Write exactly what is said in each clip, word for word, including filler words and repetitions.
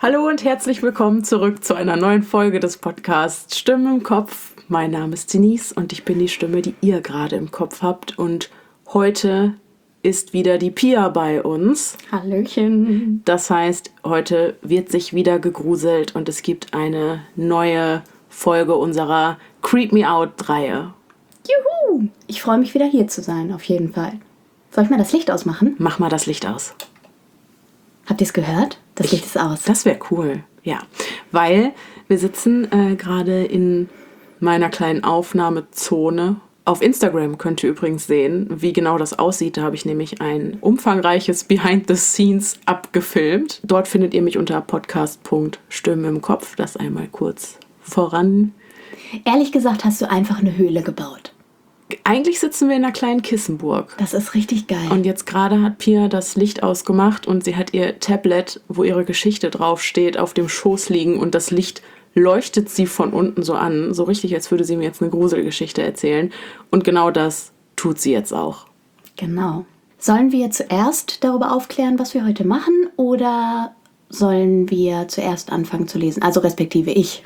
Hallo und herzlich willkommen zurück zu einer neuen Folge des Podcasts Stimmen im Kopf. Mein Name ist Denise und ich bin die Stimme, die ihr gerade im Kopf habt. Und heute ist wieder die Pia bei uns. Hallöchen. Das heißt, heute wird sich wieder gegruselt und es gibt eine neue Folge unserer Creep Me Out-Reihe. Juhu! Ich freue mich wieder hier zu sein, auf jeden Fall. Soll ich mal das Licht ausmachen? Mach mal das Licht aus. Habt ihr es gehört? Das Licht ist aus. Das wäre cool, ja. Weil wir sitzen äh, gerade in meiner kleinen Aufnahmezone. Auf Instagram könnt ihr übrigens sehen, wie genau das aussieht. Da habe ich nämlich ein umfangreiches Behind the Scenes abgefilmt. Dort findet ihr mich unter podcast.stimmen im Kopf. Das einmal kurz voran. Ehrlich gesagt hast du einfach eine Höhle gebaut. Eigentlich sitzen wir in einer kleinen Kissenburg. Das ist richtig geil. Und jetzt gerade hat Pia das Licht ausgemacht und sie hat ihr Tablet, wo ihre Geschichte draufsteht, auf dem Schoß liegen und das Licht leuchtet sie von unten so an. So richtig, als würde sie mir jetzt eine Gruselgeschichte erzählen. Und genau das tut sie jetzt auch. Genau. Sollen wir zuerst darüber aufklären, was wir heute machen, oder sollen wir zuerst anfangen zu lesen? Also respektive ich.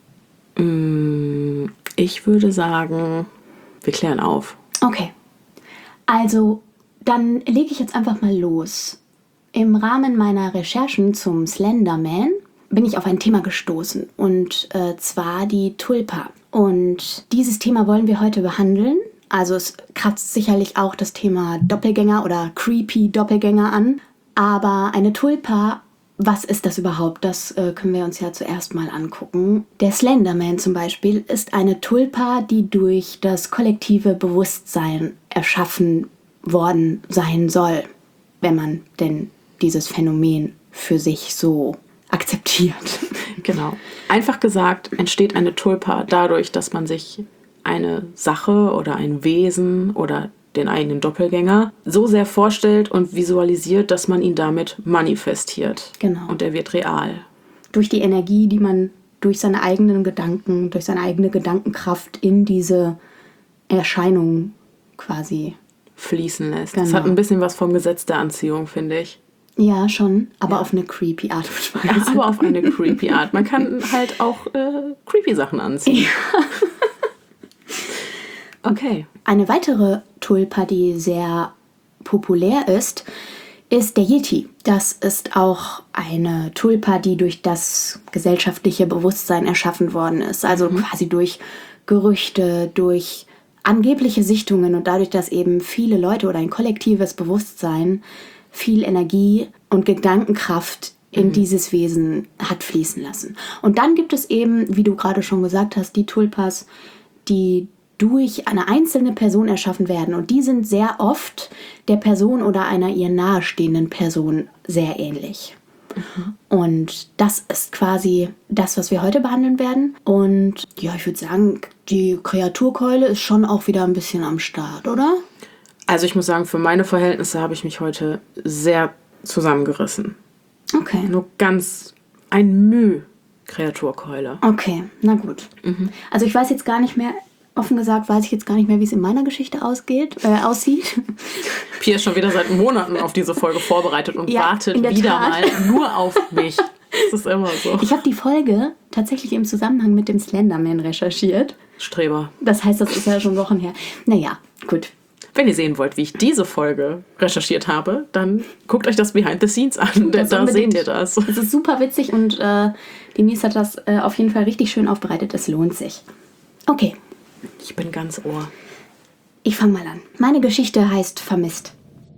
Ich würde sagen, wir klären auf. Okay. Also, dann lege ich jetzt einfach mal los. Im Rahmen meiner Recherchen zum Slenderman bin ich auf ein Thema gestoßen, und äh, zwar die Tulpa. Und dieses Thema wollen wir heute behandeln. Also es kratzt sicherlich auch das Thema Doppelgänger oder creepy Doppelgänger an. Aber eine Tulpa, was ist das überhaupt? Das äh, können wir uns ja zuerst mal angucken. Der Slenderman zum Beispiel ist eine Tulpa, die durch das kollektive Bewusstsein erschaffen worden sein soll, wenn man denn dieses Phänomen für sich so akzeptiert. Genau. Einfach gesagt, entsteht eine Tulpa dadurch, dass man sich eine Sache oder ein Wesen oder den eigenen Doppelgänger so sehr vorstellt und visualisiert, dass man ihn damit manifestiert. Genau. Und er wird real. Durch die Energie, die man durch seine eigenen Gedanken, durch seine eigene Gedankenkraft in diese Erscheinung quasi fließen lässt. Genau. Das hat ein bisschen was vom Gesetz der Anziehung, finde ich. Ja, schon, aber Ja. auf eine creepy Art und Ja, Weise. aber auf eine creepy Art. Man kann halt auch äh, creepy Sachen anziehen. Ja. Okay. Eine weitere Tulpa, die sehr populär ist, ist der Yeti. Das ist auch eine Tulpa, die durch das gesellschaftliche Bewusstsein erschaffen worden ist. Also mhm. quasi durch Gerüchte, durch angebliche Sichtungen und dadurch, dass eben viele Leute oder ein kollektives Bewusstsein viel Energie und Gedankenkraft in mhm. dieses Wesen hat fließen lassen. Und dann gibt es eben, wie du gerade schon gesagt hast, die Tulpas, die durch eine einzelne Person erschaffen werden. Und die sind sehr oft der Person oder einer ihr nahestehenden Person sehr ähnlich. Mhm. Und das ist quasi das, was wir heute behandeln werden. Und ja, ich würde sagen, die Kreaturkeule ist schon auch wieder ein bisschen am Start, oder? Also ich muss sagen, für meine Verhältnisse habe ich mich heute sehr zusammengerissen. Okay. Nur ganz ein Müh Kreaturkeule. Okay, na gut. Mhm. Also ich weiß jetzt gar nicht mehr, offen gesagt, weiß ich jetzt gar nicht mehr, wie es in meiner Geschichte ausgeht, äh, aussieht. Pia ist schon wieder seit Monaten auf diese Folge vorbereitet und ja, wartet wieder Tat. mal nur auf mich. Das ist immer so. Ich habe die Folge tatsächlich im Zusammenhang mit dem Slenderman recherchiert. Streber. Das heißt, das ist ja schon Wochen her. Naja, gut. Wenn ihr sehen wollt, wie ich diese Folge recherchiert habe, dann guckt euch das Behind the Scenes an. Da seht ihr das. Es ist super witzig und äh, Denise hat das äh, auf jeden Fall richtig schön aufbereitet. Es lohnt sich. Okay. Ich bin ganz Ohr. Ich fange mal an. Meine Geschichte heißt Vermisst.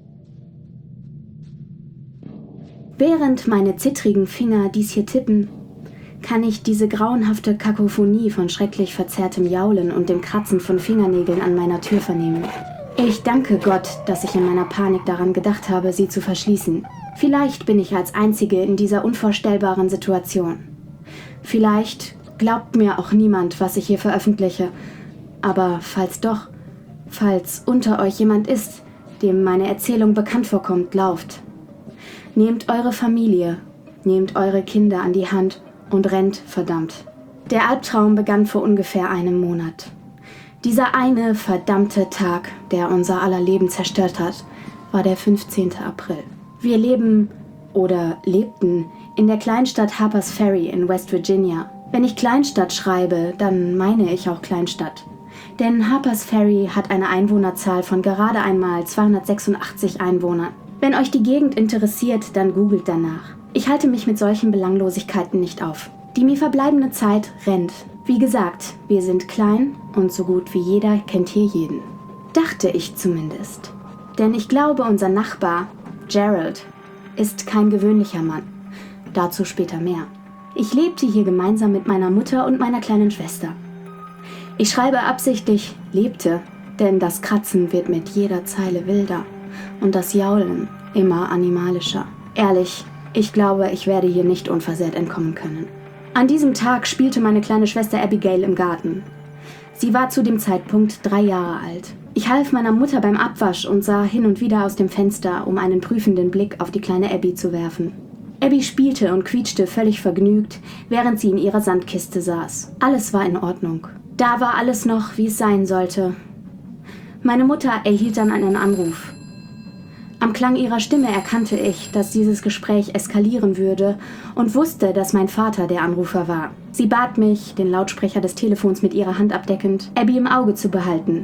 Während meine zittrigen Finger dies hier tippen, kann ich diese grauenhafte Kakophonie von schrecklich verzerrtem Jaulen und dem Kratzen von Fingernägeln an meiner Tür vernehmen. Ich danke Gott, dass ich in meiner Panik daran gedacht habe, sie zu verschließen. Vielleicht bin ich als Einzige in dieser unvorstellbaren Situation. Vielleicht glaubt mir auch niemand, was ich hier veröffentliche. Aber falls doch, falls unter euch jemand ist, dem meine Erzählung bekannt vorkommt, lauft. Nehmt eure Familie, nehmt eure Kinder an die Hand und rennt, verdammt. Der Albtraum begann vor ungefähr einem Monat. Dieser eine verdammte Tag, der unser aller Leben zerstört hat, war der fünfzehnten April. Wir leben oder lebten in der Kleinstadt Harpers Ferry in West Virginia. Wenn ich Kleinstadt schreibe, dann meine ich auch Kleinstadt. Denn Harpers Ferry hat eine Einwohnerzahl von gerade einmal zweihundertsechsundachtzig Einwohnern. Wenn euch die Gegend interessiert, dann googelt danach. Ich halte mich mit solchen Belanglosigkeiten nicht auf. Die mir verbleibende Zeit rennt. Wie gesagt, wir sind klein und so gut wie jeder kennt hier jeden. Dachte ich zumindest. Denn ich glaube, unser Nachbar, Gerald, ist kein gewöhnlicher Mann. Dazu später mehr. Ich lebte hier gemeinsam mit meiner Mutter und meiner kleinen Schwester. Ich schreibe absichtlich lebte, denn das Kratzen wird mit jeder Zeile wilder und das Jaulen immer animalischer. Ehrlich, ich glaube, ich werde hier nicht unversehrt entkommen können. An diesem Tag spielte meine kleine Schwester Abigail im Garten. Sie war zu dem Zeitpunkt drei Jahre alt. Ich half meiner Mutter beim Abwasch und sah hin und wieder aus dem Fenster, um einen prüfenden Blick auf die kleine Abby zu werfen. Abby spielte und quietschte völlig vergnügt, während sie in ihrer Sandkiste saß. Alles war in Ordnung. Da war alles noch, wie es sein sollte. Meine Mutter erhielt dann einen Anruf. Am Klang ihrer Stimme erkannte ich, dass dieses Gespräch eskalieren würde und wusste, dass mein Vater der Anrufer war. Sie bat mich, den Lautsprecher des Telefons mit ihrer Hand abdeckend, Abby im Auge zu behalten.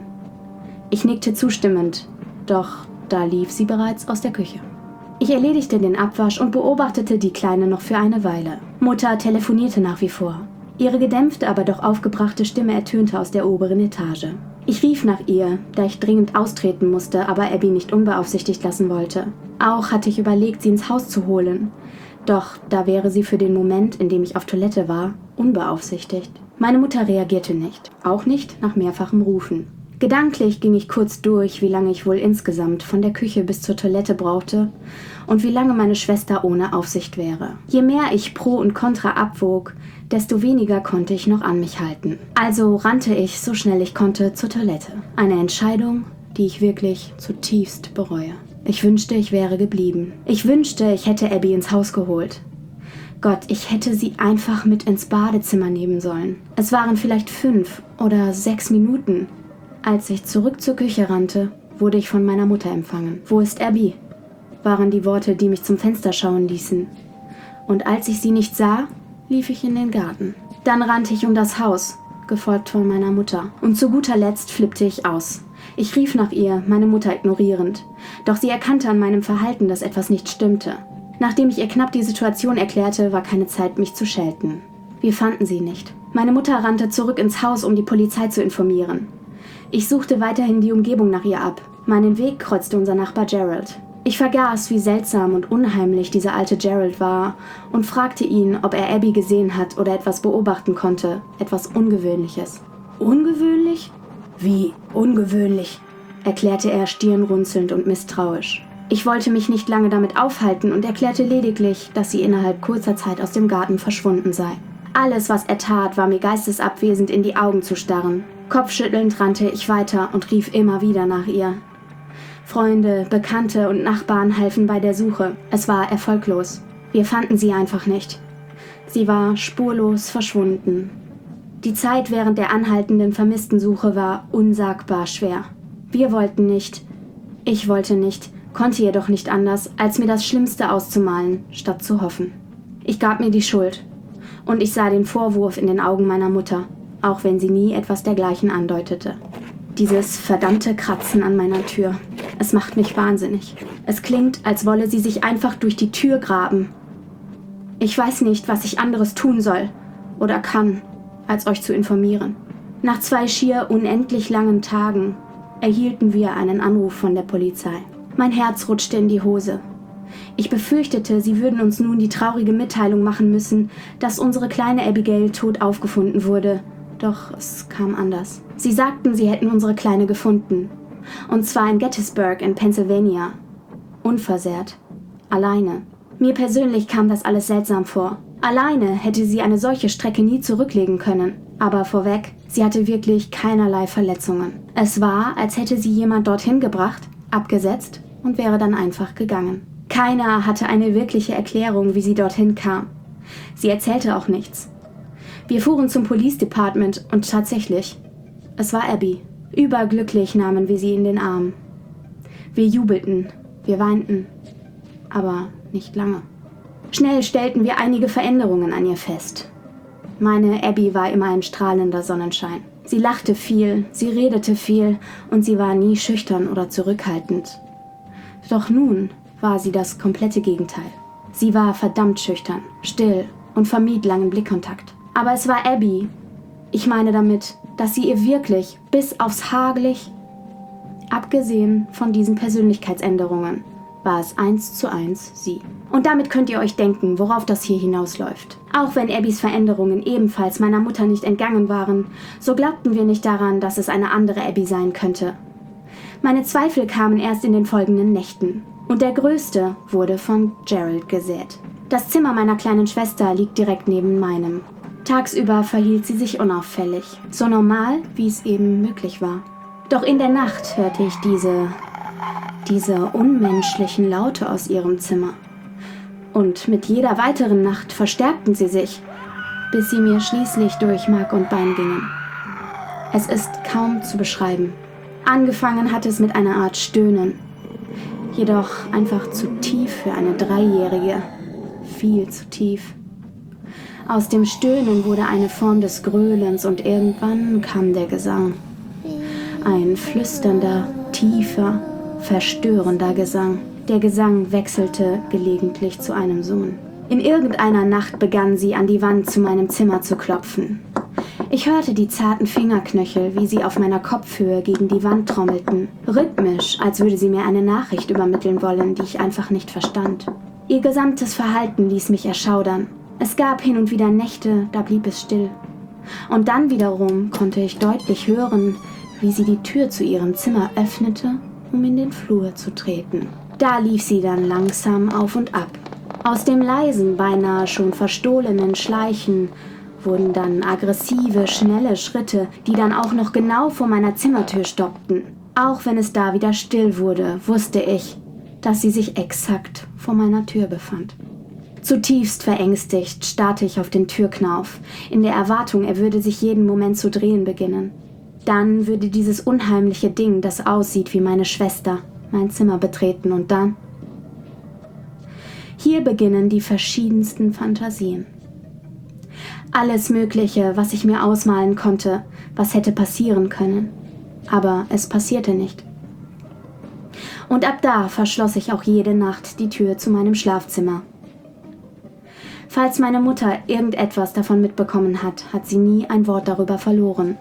Ich nickte zustimmend, doch da lief sie bereits aus der Küche. Ich erledigte den Abwasch und beobachtete die Kleine noch für eine Weile. Mutter telefonierte nach wie vor. Ihre gedämpfte, aber doch aufgebrachte Stimme ertönte aus der oberen Etage. Ich rief nach ihr, da ich dringend austreten musste, aber Abby nicht unbeaufsichtigt lassen wollte. Auch hatte ich überlegt, sie ins Haus zu holen. Doch da wäre sie für den Moment, in dem ich auf Toilette war, unbeaufsichtigt. Meine Mutter reagierte nicht, auch nicht nach mehrfachem Rufen. Gedanklich ging ich kurz durch, wie lange ich wohl insgesamt von der Küche bis zur Toilette brauchte und wie lange meine Schwester ohne Aufsicht wäre. Je mehr ich Pro und Contra abwog, desto weniger konnte ich noch an mich halten. Also rannte ich, so schnell ich konnte, zur Toilette. Eine Entscheidung, die ich wirklich zutiefst bereue. Ich wünschte, ich wäre geblieben. Ich wünschte, ich hätte Abby ins Haus geholt. Gott, ich hätte sie einfach mit ins Badezimmer nehmen sollen. Es waren vielleicht fünf oder sechs Minuten. Als ich zurück zur Küche rannte, wurde ich von meiner Mutter empfangen. »Wo ist Abby?« waren die Worte, die mich zum Fenster schauen ließen. Und als ich sie nicht sah, lief ich in den Garten. Dann rannte ich um das Haus, gefolgt von meiner Mutter. Und zu guter Letzt flippte ich aus. Ich rief nach ihr, meine Mutter ignorierend. Doch sie erkannte an meinem Verhalten, dass etwas nicht stimmte. Nachdem ich ihr knapp die Situation erklärte, war keine Zeit, mich zu schelten. Wir fanden sie nicht. Meine Mutter rannte zurück ins Haus, um die Polizei zu informieren. Ich suchte weiterhin die Umgebung nach ihr ab. Meinen Weg kreuzte unser Nachbar Gerald. Ich vergaß, wie seltsam und unheimlich dieser alte Gerald war und fragte ihn, ob er Abby gesehen hat oder etwas beobachten konnte. Etwas Ungewöhnliches. Ungewöhnlich? Wie ungewöhnlich? Erklärte er stirnrunzelnd und misstrauisch. Ich wollte mich nicht lange damit aufhalten und erklärte lediglich, dass sie innerhalb kurzer Zeit aus dem Garten verschwunden sei. Alles, was er tat, war mir geistesabwesend in die Augen zu starren. Kopfschüttelnd rannte ich weiter und rief immer wieder nach ihr. Freunde, Bekannte und Nachbarn halfen bei der Suche. Es war erfolglos. Wir fanden sie einfach nicht. Sie war spurlos verschwunden. Die Zeit während der anhaltenden Vermisstensuche war unsagbar schwer. Wir wollten nicht, ich wollte nicht, konnte jedoch nicht anders, als mir das Schlimmste auszumalen, statt zu hoffen. Ich gab mir die Schuld. Und ich sah den Vorwurf in den Augen meiner Mutter, auch wenn sie nie etwas dergleichen andeutete. Dieses verdammte Kratzen an meiner Tür. Es macht mich wahnsinnig. Es klingt, als wolle sie sich einfach durch die Tür graben. Ich weiß nicht, was ich anderes tun soll oder kann, als euch zu informieren. Nach zwei schier unendlich langen Tagen erhielten wir einen Anruf von der Polizei. Mein Herz rutschte in die Hose. Ich befürchtete, sie würden uns nun die traurige Mitteilung machen müssen, dass unsere kleine Abigail tot aufgefunden wurde. Doch es kam anders. Sie sagten, sie hätten unsere Kleine gefunden. Und zwar in Gettysburg in Pennsylvania. Unversehrt. Alleine. Mir persönlich kam das alles seltsam vor. Alleine hätte sie eine solche Strecke nie zurücklegen können. Aber vorweg, sie hatte wirklich keinerlei Verletzungen. Es war, als hätte sie jemand dorthin gebracht, abgesetzt und wäre dann einfach gegangen. Keiner hatte eine wirkliche Erklärung, wie sie dorthin kam. Sie erzählte auch nichts. Wir fuhren zum Police Department und tatsächlich, es war Abby. Überglücklich nahmen wir sie in den Arm. Wir jubelten, wir weinten, aber nicht lange. Schnell stellten wir einige Veränderungen an ihr fest. Meine Abby war immer ein strahlender Sonnenschein. Sie lachte viel, sie redete viel und sie war nie schüchtern oder zurückhaltend. Doch nun war sie das komplette Gegenteil. Sie war verdammt schüchtern, still und vermied langen Blickkontakt. Aber es war Abby. Ich meine damit, dass sie ihr wirklich bis aufs Haar glich. Abgesehen von diesen Persönlichkeitsänderungen war es eins zu eins sie. Und damit könnt ihr euch denken, worauf das hier hinausläuft. Auch wenn Abbys Veränderungen ebenfalls meiner Mutter nicht entgangen waren, so glaubten wir nicht daran, dass es eine andere Abby sein könnte. Meine Zweifel kamen erst in den folgenden Nächten. Und der größte wurde von Gerald gesät. Das Zimmer meiner kleinen Schwester liegt direkt neben meinem. Tagsüber verhielt sie sich unauffällig, so normal, wie es eben möglich war. Doch in der Nacht hörte ich diese, diese unmenschlichen Laute aus ihrem Zimmer. Und mit jeder weiteren Nacht verstärkten sie sich, bis sie mir schließlich durch Mark und Bein gingen. Es ist kaum zu beschreiben. Angefangen hat es mit einer Art Stöhnen, jedoch einfach zu tief für eine Dreijährige, viel zu tief. Aus dem Stöhnen wurde eine Form des Gröhlens und irgendwann kam der Gesang. Ein flüsternder, tiefer, verstörender Gesang. Der Gesang wechselte gelegentlich zu einem Summen. In irgendeiner Nacht begann sie an die Wand zu meinem Zimmer zu klopfen. Ich hörte die zarten Fingerknöchel, wie sie auf meiner Kopfhöhe gegen die Wand trommelten. Rhythmisch, als würde sie mir eine Nachricht übermitteln wollen, die ich einfach nicht verstand. Ihr gesamtes Verhalten ließ mich erschaudern. Es gab hin und wieder Nächte, da blieb es still. Und dann wiederum konnte ich deutlich hören, wie sie die Tür zu ihrem Zimmer öffnete, um in den Flur zu treten. Da lief sie dann langsam auf und ab. Aus dem leisen, beinahe schon verstohlenen Schleichen wurden dann aggressive, schnelle Schritte, die dann auch noch genau vor meiner Zimmertür stoppten. Auch wenn es da wieder still wurde, wusste ich, dass sie sich exakt vor meiner Tür befand. Zutiefst verängstigt starrte ich auf den Türknauf, in der Erwartung, er würde sich jeden Moment zu drehen beginnen. Dann würde dieses unheimliche Ding, das aussieht wie meine Schwester, mein Zimmer betreten und dann... Hier beginnen die verschiedensten Fantasien. Alles Mögliche, was ich mir ausmalen konnte, was hätte passieren können. Aber es passierte nicht. Und ab da verschloss ich auch jede Nacht die Tür zu meinem Schlafzimmer. Falls meine Mutter irgendetwas davon mitbekommen hat, hat sie nie ein Wort darüber verloren.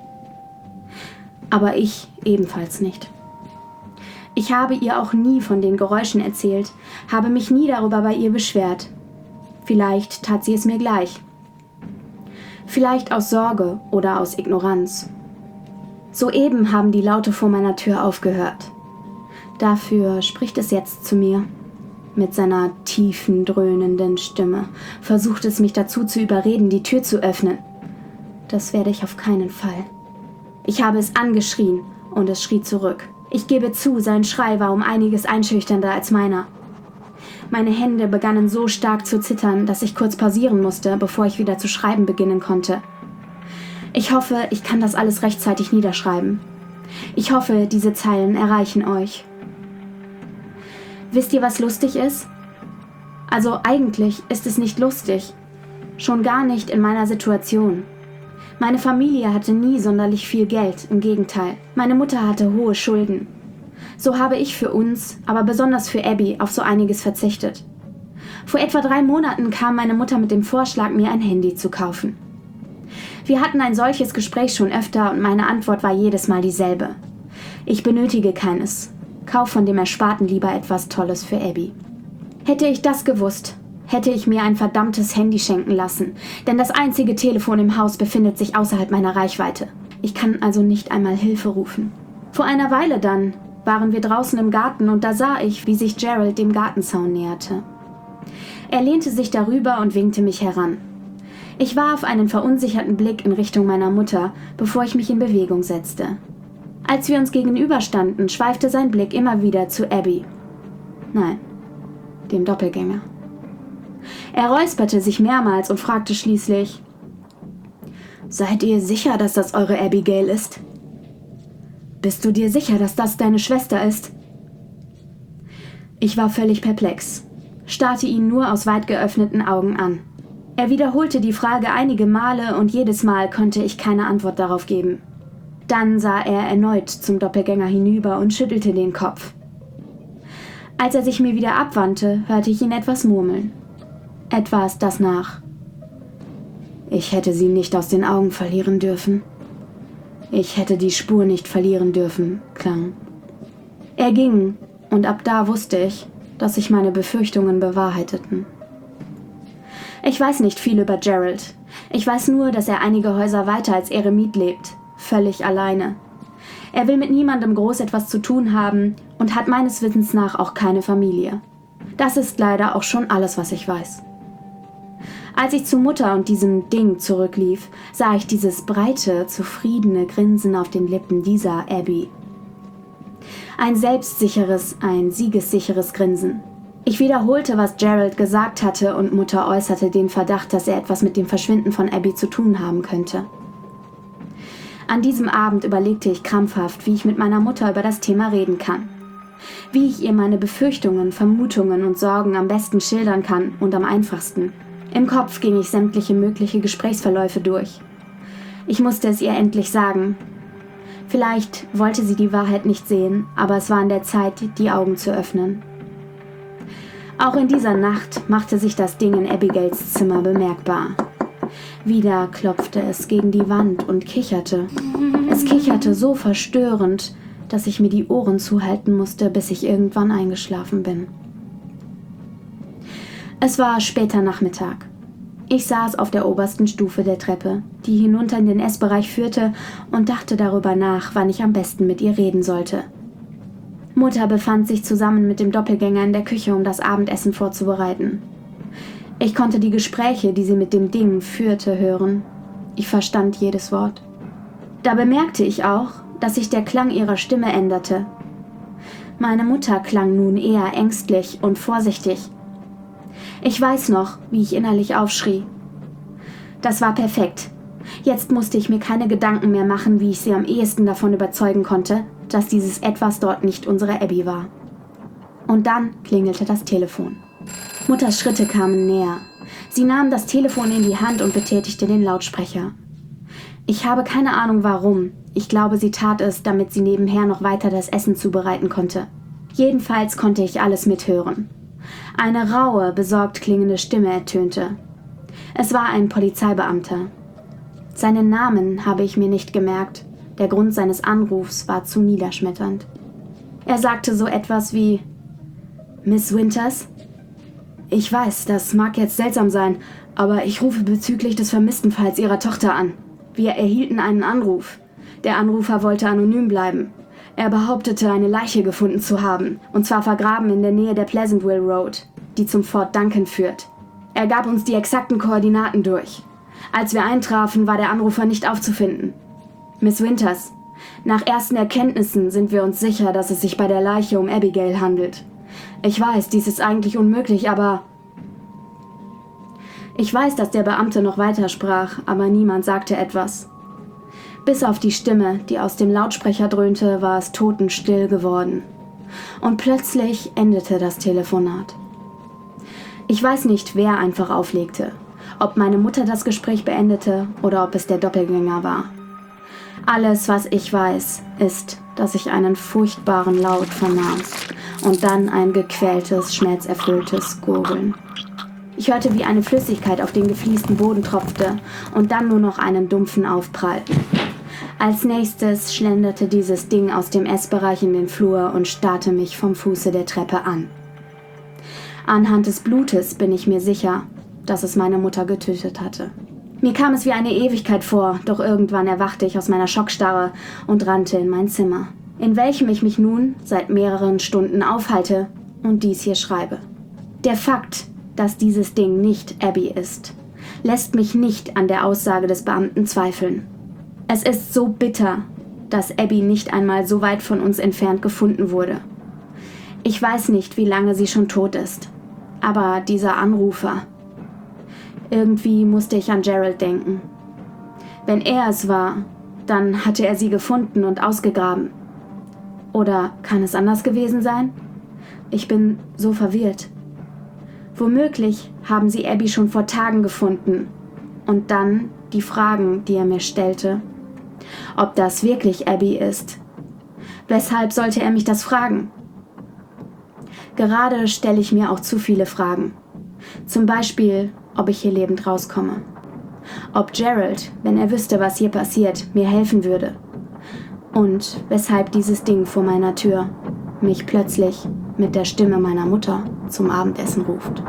Aber ich ebenfalls nicht. Ich habe ihr auch nie von den Geräuschen erzählt, habe mich nie darüber bei ihr beschwert. Vielleicht tat sie es mir gleich. Vielleicht aus Sorge oder aus Ignoranz. Soeben haben die Laute vor meiner Tür aufgehört. Dafür spricht es jetzt zu mir. Mit seiner tiefen, dröhnenden Stimme versucht es mich dazu zu überreden, die Tür zu öffnen. Das werde ich auf keinen Fall. Ich habe es angeschrien und es schrie zurück. Ich gebe zu, sein Schrei war um einiges einschüchternder als meiner. Meine Hände begannen so stark zu zittern, dass ich kurz pausieren musste, bevor ich wieder zu schreiben beginnen konnte. Ich hoffe, ich kann das alles rechtzeitig niederschreiben. Ich hoffe, diese Zeilen erreichen euch. Wisst ihr, was lustig ist? Also eigentlich ist es nicht lustig. Schon gar nicht in meiner Situation. Meine Familie hatte nie sonderlich viel Geld, im Gegenteil. Meine Mutter hatte hohe Schulden. So habe ich für uns, aber besonders für Abby, auf so einiges verzichtet. Vor etwa drei Monaten kam meine Mutter mit dem Vorschlag, mir ein Handy zu kaufen. Wir hatten ein solches Gespräch schon öfter und meine Antwort war jedes Mal dieselbe. Ich benötige keines. Kauf von dem Ersparten lieber etwas Tolles für Abby. Hätte ich das gewusst, hätte ich mir ein verdammtes Handy schenken lassen, denn das einzige Telefon im Haus befindet sich außerhalb meiner Reichweite. Ich kann also nicht einmal Hilfe rufen. Vor einer Weile dann waren wir draußen im Garten und da sah ich, wie sich Gerald dem Gartenzaun näherte. Er lehnte sich darüber und winkte mich heran. Ich warf einen verunsicherten Blick in Richtung meiner Mutter, bevor ich mich in Bewegung setzte. Als wir uns gegenüberstanden, schweifte sein Blick immer wieder zu Abby. Nein, dem Doppelgänger. Er räusperte sich mehrmals und fragte schließlich: »Seid ihr sicher, dass das eure Abigail ist? Bist du dir sicher, dass das deine Schwester ist?« Ich war völlig perplex. starrte ihn nur aus weit geöffneten Augen an. Er wiederholte die Frage einige Male und jedes Mal konnte ich keine Antwort darauf geben. Dann sah er erneut zum Doppelgänger hinüber und schüttelte den Kopf. Als er sich mir wieder abwandte, hörte ich ihn etwas murmeln. Etwas, das nach: Ich hätte sie nicht aus den Augen verlieren dürfen. Ich hätte die Spur nicht verlieren dürfen, klang. Er ging, und ab da wusste ich, dass sich meine Befürchtungen bewahrheiteten. Ich weiß nicht viel über Gerald. Ich weiß nur, dass er einige Häuser weiter als Eremit lebt, völlig alleine. Er will mit niemandem groß etwas zu tun haben und hat meines Wissens nach auch keine Familie. Das ist leider auch schon alles, was ich weiß. Als ich zu Mutter und diesem Ding zurücklief, sah ich dieses breite, zufriedene Grinsen auf den Lippen dieser Abby. Ein selbstsicheres, ein siegessicheres Grinsen. Ich wiederholte, was Gerald gesagt hatte, und Mutter äußerte den Verdacht, dass er etwas mit dem Verschwinden von Abby zu tun haben könnte. An diesem Abend überlegte ich krampfhaft, wie ich mit meiner Mutter über das Thema reden kann. Wie ich ihr meine Befürchtungen, Vermutungen und Sorgen am besten schildern kann und am einfachsten. Im Kopf ging ich sämtliche mögliche Gesprächsverläufe durch. Ich musste es ihr endlich sagen. Vielleicht wollte sie die Wahrheit nicht sehen, aber es war an der Zeit, die Augen zu öffnen. Auch in dieser Nacht machte sich das Ding in Abigails Zimmer bemerkbar. Wieder klopfte es gegen die Wand und kicherte. Es kicherte so verstörend, dass ich mir die Ohren zuhalten musste, bis ich irgendwann eingeschlafen bin. Es war später Nachmittag. Ich saß auf der obersten Stufe der Treppe, die hinunter in den Essbereich führte, und dachte darüber nach, wann ich am besten mit ihr reden sollte. Mutter befand sich zusammen mit dem Doppelgänger in der Küche, um das Abendessen vorzubereiten. Ich konnte die Gespräche, die sie mit dem Ding führte, hören. Ich verstand jedes Wort. Da bemerkte ich auch, dass sich der Klang ihrer Stimme änderte. Meine Mutter klang nun eher ängstlich und vorsichtig. Ich weiß noch, wie ich innerlich aufschrie. Das war perfekt. Jetzt musste ich mir keine Gedanken mehr machen, wie ich sie am ehesten davon überzeugen konnte, dass dieses Etwas dort nicht unsere Abby war. Und dann klingelte das Telefon. Mutters Schritte kamen näher. Sie nahm das Telefon in die Hand und betätigte den Lautsprecher. Ich habe keine Ahnung warum. Ich glaube, sie tat es, damit sie nebenher noch weiter das Essen zubereiten konnte. Jedenfalls konnte ich alles mithören. Eine raue, besorgt klingende Stimme ertönte. Es war ein Polizeibeamter. Seinen Namen habe ich mir nicht gemerkt. Der Grund seines Anrufs war zu niederschmetternd. Er sagte so etwas wie: Miss Winters? Ich weiß, das mag jetzt seltsam sein, aber ich rufe bezüglich des vermissten Falls Ihrer Tochter an. Wir erhielten einen Anruf. Der Anrufer wollte anonym bleiben. Er behauptete, eine Leiche gefunden zu haben, und zwar vergraben in der Nähe der Pleasantville Road, die zum Fort Duncan führt. Er gab uns die exakten Koordinaten durch. Als wir eintrafen, war der Anrufer nicht aufzufinden. Miss Winters, nach ersten Erkenntnissen sind wir uns sicher, dass es sich bei der Leiche um Abigail handelt. Ich weiß, dies ist eigentlich unmöglich, aber... Ich weiß, dass der Beamte noch weitersprach, aber niemand sagte etwas. Bis auf die Stimme, die aus dem Lautsprecher dröhnte, war es totenstill geworden. Und plötzlich endete das Telefonat. Ich weiß nicht, wer einfach auflegte. Ob meine Mutter das Gespräch beendete oder ob es der Doppelgänger war. Alles, was ich weiß, ist, dass ich einen furchtbaren Laut vernahm und dann ein gequältes, schmerzerfülltes Gurgeln. Ich hörte, wie eine Flüssigkeit auf den gefliesten Boden tropfte und dann nur noch einen dumpfen Aufprall. Als nächstes schlenderte dieses Ding aus dem Essbereich in den Flur und starrte mich vom Fuße der Treppe an. Anhand des Blutes bin ich mir sicher, dass es meine Mutter getötet hatte. Mir kam es wie eine Ewigkeit vor, doch irgendwann erwachte ich aus meiner Schockstarre und rannte in mein Zimmer, in welchem ich mich nun seit mehreren Stunden aufhalte und dies hier schreibe. Der Fakt, dass dieses Ding nicht Abby ist, lässt mich nicht an der Aussage des Beamten zweifeln. Es ist so bitter, dass Abby nicht einmal so weit von uns entfernt gefunden wurde. Ich weiß nicht, wie lange sie schon tot ist, aber dieser Anrufer... Irgendwie musste ich an Gerald denken. Wenn er es war, dann hatte er sie gefunden und ausgegraben. Oder kann es anders gewesen sein? Ich bin so verwirrt. Womöglich haben sie Abby schon vor Tagen gefunden. Und dann die Fragen, die er mir stellte. Ob das wirklich Abby ist. Weshalb sollte er mich das fragen? Gerade stelle ich mir auch zu viele Fragen. Zum Beispiel, ob ich hier lebend rauskomme. Ob Gerald, wenn er wüsste, was hier passiert, mir helfen würde. Und weshalb dieses Ding vor meiner Tür mich plötzlich mit der Stimme meiner Mutter zum Abendessen ruft.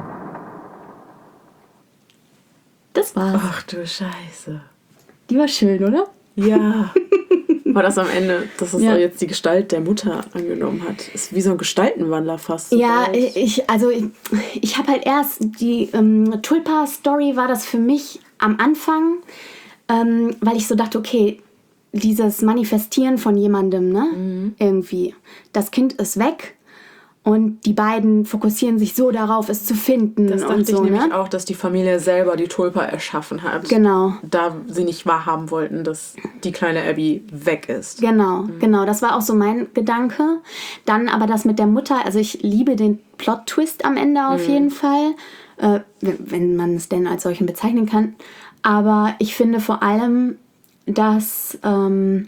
Das war's. Ach du Scheiße. Die war schön, oder? Ja. War das am Ende, dass es Ja. auch jetzt die Gestalt der Mutter angenommen hat? Ist wie so ein Gestaltenwandler fast. Ja, vielleicht. ich, also ich, ich habe halt erst die ähm, Tulpa-Story war das für mich am Anfang, ähm, weil ich so dachte, okay, dieses Manifestieren von jemandem, ne, Mhm. irgendwie, das Kind ist weg und die beiden fokussieren sich so darauf, es zu finden Das dachte und so, ich nämlich ne? auch, dass die Familie selber die Tulpa erschaffen hat. Genau. Da sie nicht wahrhaben wollten, dass die kleine Abby weg ist. Genau, genau. Das war auch so mein Gedanke. Dann aber das mit der Mutter. Also ich liebe den Plot-Twist am Ende auf jeden Fall. Äh, wenn, wenn man es denn als solchen bezeichnen kann. Aber ich finde vor allem, dass, ähm,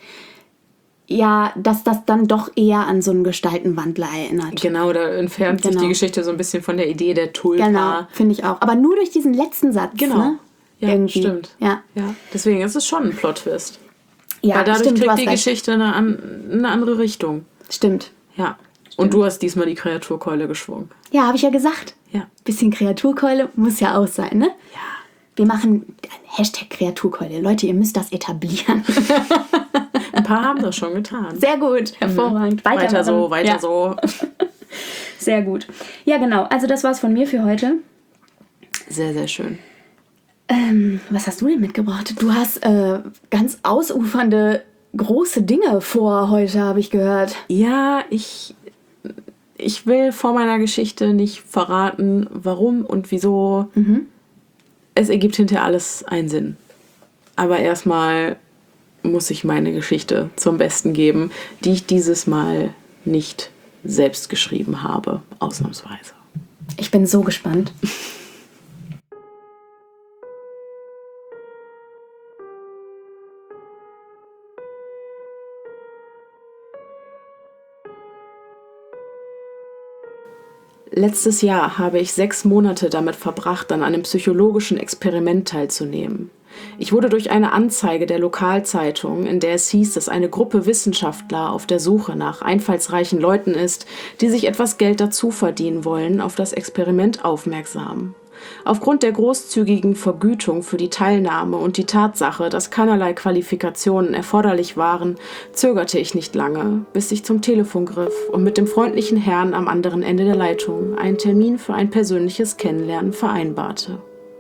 ja, dass das dann doch eher an so einen Gestaltenwandler erinnert. Genau, da entfernt sich Genau. die Geschichte so ein bisschen von der Idee der Tulpa. Genau, finde ich auch. Aber nur durch diesen letzten Satz. Genau. Ne? Ja, Irgendwie. stimmt. Ja, Ja, deswegen ist es schon ein Plot-Twist. ja Weil dadurch stimmt, du kriegt hast die recht. Geschichte eine, an, eine andere Richtung. Stimmt. Ja. Und du hast diesmal die Kreaturkeule geschwungen. Ja, habe ich ja gesagt. Ja. Bisschen Kreaturkeule muss ja auch sein, ne? Ja. Wir machen Hashtag Kreaturkeule. Leute, ihr müsst das etablieren. Ein paar haben das schon getan. Sehr gut, hervorragend. Weiter Weitermachen. so, weiter ja, so. Sehr gut. Ja, genau. Also das war's von mir für heute. Sehr, sehr schön. Ähm, was hast du denn mitgebracht? Du hast äh, ganz ausufernde große Dinge vor heute, habe ich gehört. Ja, ich, ich will vor meiner Geschichte nicht verraten, warum und wieso. Es ergibt hinterher alles einen Sinn. Aber erstmal muss ich meine Geschichte zum Besten geben, die ich dieses Mal nicht selbst geschrieben habe, ausnahmsweise. Ich bin so gespannt. Letztes Jahr habe ich sechs Monate damit verbracht, an einem psychologischen Experiment teilzunehmen. Ich wurde durch eine Anzeige der Lokalzeitung, in der es hieß, dass eine Gruppe Wissenschaftler auf der Suche nach einfallsreichen Leuten ist, die sich etwas Geld dazu verdienen wollen, auf das Experiment aufmerksam. Aufgrund der großzügigen Vergütung für die Teilnahme und die Tatsache, dass keinerlei Qualifikationen erforderlich waren, zögerte ich nicht lange, bis ich zum Telefon griff und mit dem freundlichen Herrn am anderen Ende der Leitung einen Termin für ein persönliches Kennenlernen vereinbarte.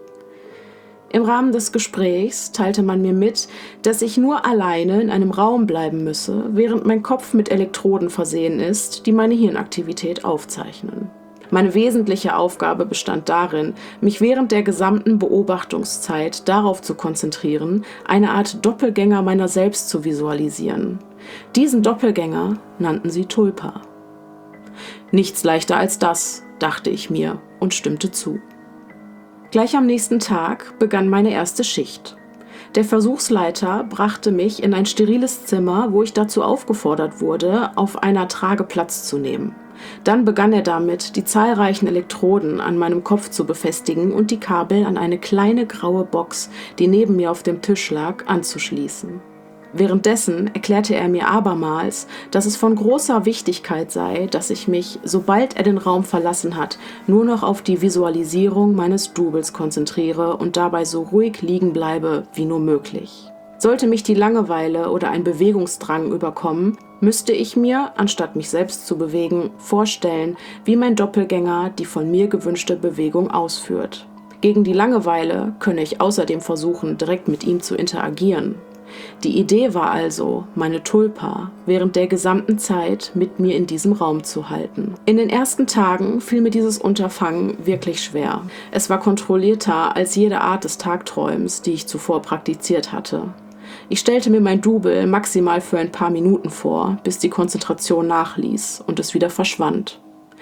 Im Rahmen des Gesprächs teilte man mir mit, dass ich nur alleine in einem Raum bleiben müsse, während mein Kopf mit Elektroden versehen ist, die meine Hirnaktivität aufzeichnen. Meine wesentliche Aufgabe bestand darin, mich während der gesamten Beobachtungszeit darauf zu konzentrieren, eine Art Doppelgänger meiner selbst zu visualisieren. Diesen Doppelgänger nannten sie Tulpa. Nichts leichter als das, dachte ich mir und stimmte zu. Gleich am nächsten Tag begann meine erste Schicht. Der Versuchsleiter brachte mich in ein steriles Zimmer, wo ich dazu aufgefordert wurde, auf einer Trage Platz zu nehmen. Dann begann er damit, die zahlreichen Elektroden an meinem Kopf zu befestigen und die Kabel an eine kleine graue Box, die neben mir auf dem Tisch lag, anzuschließen. Währenddessen erklärte er mir abermals, dass es von großer Wichtigkeit sei, dass ich mich, sobald er den Raum verlassen hat, nur noch auf die Visualisierung meines Doubles konzentriere und dabei so ruhig liegen bleibe wie nur möglich. Sollte mich die Langeweile oder ein Bewegungsdrang überkommen, müsste ich mir, anstatt mich selbst zu bewegen, vorstellen, wie mein Doppelgänger die von mir gewünschte Bewegung ausführt. Gegen die Langeweile könne ich außerdem versuchen, direkt mit ihm zu interagieren. Die Idee war also, meine Tulpa während der gesamten Zeit mit mir in diesem Raum zu halten. In den ersten Tagen fiel mir dieses Unterfangen wirklich schwer. Es war kontrollierter als jede Art des Tagträumens, die ich zuvor praktiziert hatte. Ich stellte mir mein Double maximal für ein paar Minuten vor, bis die Konzentration nachließ und es wieder verschwand.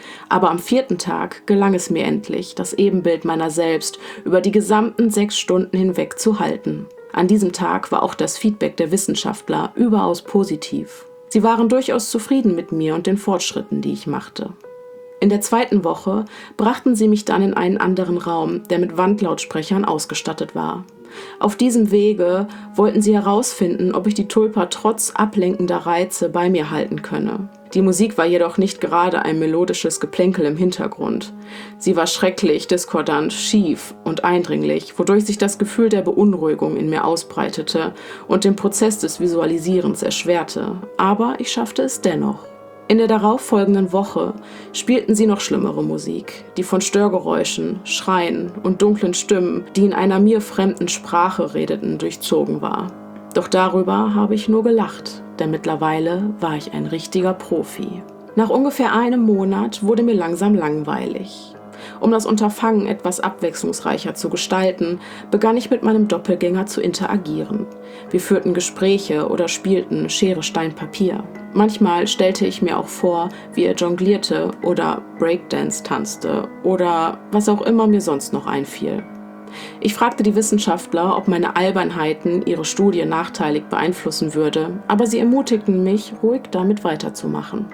Aber am vierten Tag gelang es mir endlich, das Ebenbild meiner selbst über die gesamten sechs Stunden hinweg zu halten. An diesem Tag war auch das Feedback der Wissenschaftler überaus positiv. Sie waren durchaus zufrieden mit mir und den Fortschritten, die ich machte. In der zweiten Woche brachten sie mich dann in einen anderen Raum, der mit Wandlautsprechern ausgestattet war. Auf diesem Wege wollten sie herausfinden, ob ich die Tulpa trotz ablenkender Reize bei mir halten könne. Die Musik war jedoch nicht gerade ein melodisches Geplänkel im Hintergrund. Sie war schrecklich, diskordant, schief und eindringlich, wodurch sich das Gefühl der Beunruhigung in mir ausbreitete und den Prozess des Visualisierens erschwerte. Aber ich schaffte es dennoch. In der darauffolgenden Woche spielten sie noch schlimmere Musik, die von Störgeräuschen, Schreien und dunklen Stimmen, die in einer mir fremden Sprache redeten, durchzogen war. Doch darüber habe ich nur gelacht, denn mittlerweile war ich ein richtiger Profi. Nach ungefähr einem Monat wurde mir langsam langweilig. Um das Unterfangen etwas abwechslungsreicher zu gestalten, begann ich mit meinem Doppelgänger zu interagieren. Wir führten Gespräche oder spielten Schere, Stein, Papier. Manchmal stellte ich mir auch vor, wie er jonglierte oder Breakdance tanzte oder was auch immer mir sonst noch einfiel. Ich fragte die Wissenschaftler, ob meine Albernheiten ihre Studie nachteilig beeinflussen würde, aber sie ermutigten mich, ruhig damit weiterzumachen.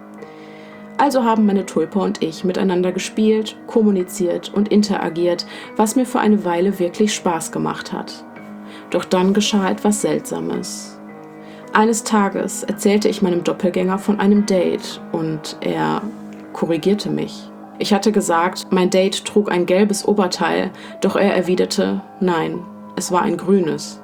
Also haben meine Tulpa und ich miteinander gespielt, kommuniziert und interagiert, was mir für eine Weile wirklich Spaß gemacht hat. Doch dann geschah etwas Seltsames. Eines Tages erzählte ich meinem Doppelgänger von einem Date und er korrigierte mich. Ich hatte gesagt, mein Date trug ein gelbes Oberteil, doch er erwiderte, nein, es war ein grünes.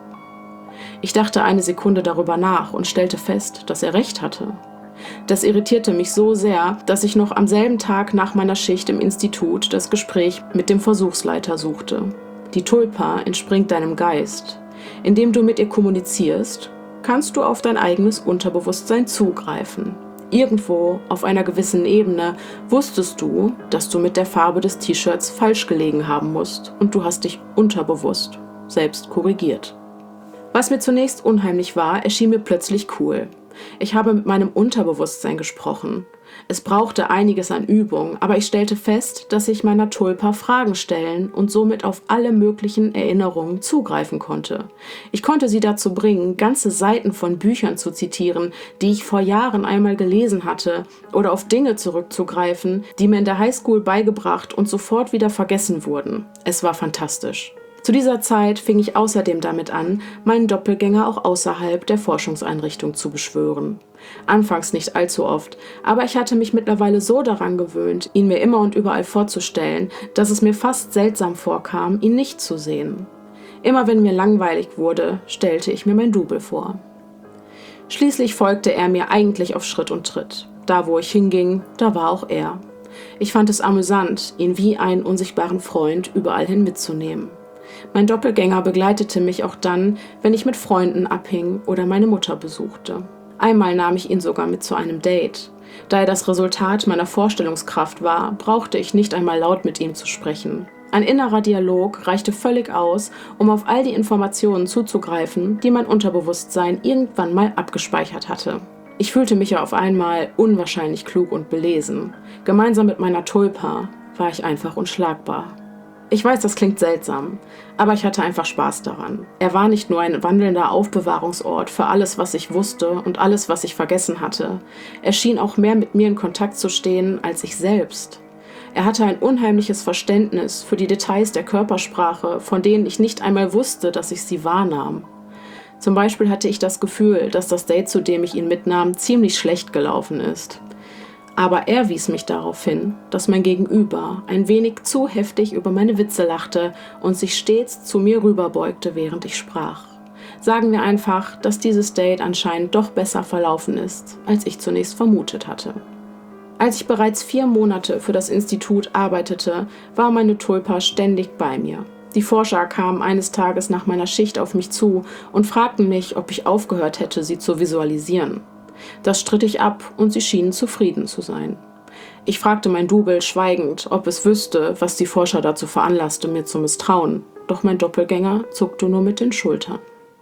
Ich dachte eine Sekunde darüber nach und stellte fest, dass er recht hatte. Das irritierte mich so sehr, dass ich noch am selben Tag nach meiner Schicht im Institut das Gespräch mit dem Versuchsleiter suchte. Die Tulpa entspringt deinem Geist. Indem du mit ihr kommunizierst, kannst du auf dein eigenes Unterbewusstsein zugreifen. Irgendwo auf einer gewissen Ebene wusstest du, dass du mit der Farbe des T-Shirts falsch gelegen haben musst und du hast dich unterbewusst selbst korrigiert. Was mir zunächst unheimlich war, erschien mir plötzlich cool. Ich habe mit meinem Unterbewusstsein gesprochen. Es brauchte einiges an Übung, aber ich stellte fest, dass ich meiner Tulpa Fragen stellen und somit auf alle möglichen Erinnerungen zugreifen konnte. Ich konnte sie dazu bringen, ganze Seiten von Büchern zu zitieren, die ich vor Jahren einmal gelesen hatte, oder auf Dinge zurückzugreifen, die mir in der Highschool beigebracht und sofort wieder vergessen wurden. Es war fantastisch. Zu dieser Zeit fing ich außerdem damit an, meinen Doppelgänger auch außerhalb der Forschungseinrichtung zu beschwören. Anfangs nicht allzu oft, aber ich hatte mich mittlerweile so daran gewöhnt, ihn mir immer und überall vorzustellen, dass es mir fast seltsam vorkam, ihn nicht zu sehen. Immer wenn mir langweilig wurde, stellte ich mir mein Double vor. Schließlich folgte er mir eigentlich auf Schritt und Tritt. Da, wo ich hinging, da war auch er. Ich fand es amüsant, ihn wie einen unsichtbaren Freund überall hin mitzunehmen. Mein Doppelgänger begleitete mich auch dann, wenn ich mit Freunden abhing oder meine Mutter besuchte. Einmal nahm ich ihn sogar mit zu einem Date. Da er das Resultat meiner Vorstellungskraft war, brauchte ich nicht einmal laut mit ihm zu sprechen. Ein innerer Dialog reichte völlig aus, um auf all die Informationen zuzugreifen, die mein Unterbewusstsein irgendwann mal abgespeichert hatte. Ich fühlte mich auf einmal unwahrscheinlich klug und belesen. Gemeinsam mit meiner Tulpa war ich einfach unschlagbar. Ich weiß, das klingt seltsam, aber ich hatte einfach Spaß daran. Er war nicht nur ein wandelnder Aufbewahrungsort für alles, was ich wusste und alles, was ich vergessen hatte. Er schien auch mehr mit mir in Kontakt zu stehen als ich selbst. Er hatte ein unheimliches Verständnis für die Details der Körpersprache, von denen ich nicht einmal wusste, dass ich sie wahrnahm. Zum Beispiel hatte ich das Gefühl, dass das Date, zu dem ich ihn mitnahm, ziemlich schlecht gelaufen ist. Aber er wies mich darauf hin, dass mein Gegenüber ein wenig zu heftig über meine Witze lachte und sich stets zu mir rüberbeugte, während ich sprach. Sagen wir einfach, dass dieses Date anscheinend doch besser verlaufen ist, als ich zunächst vermutet hatte. Als ich bereits vier Monate für das Institut arbeitete, war meine Tulpa ständig bei mir. Die Forscher kamen eines Tages nach meiner Schicht auf mich zu und fragten mich, ob ich aufgehört hätte, sie zu visualisieren. Das stritt ich ab und sie schienen zufrieden zu sein. Ich fragte mein Double schweigend, ob es wüsste, was die Forscher dazu veranlasste, mir zu misstrauen, doch mein Doppelgänger zuckte nur mit den Schultern.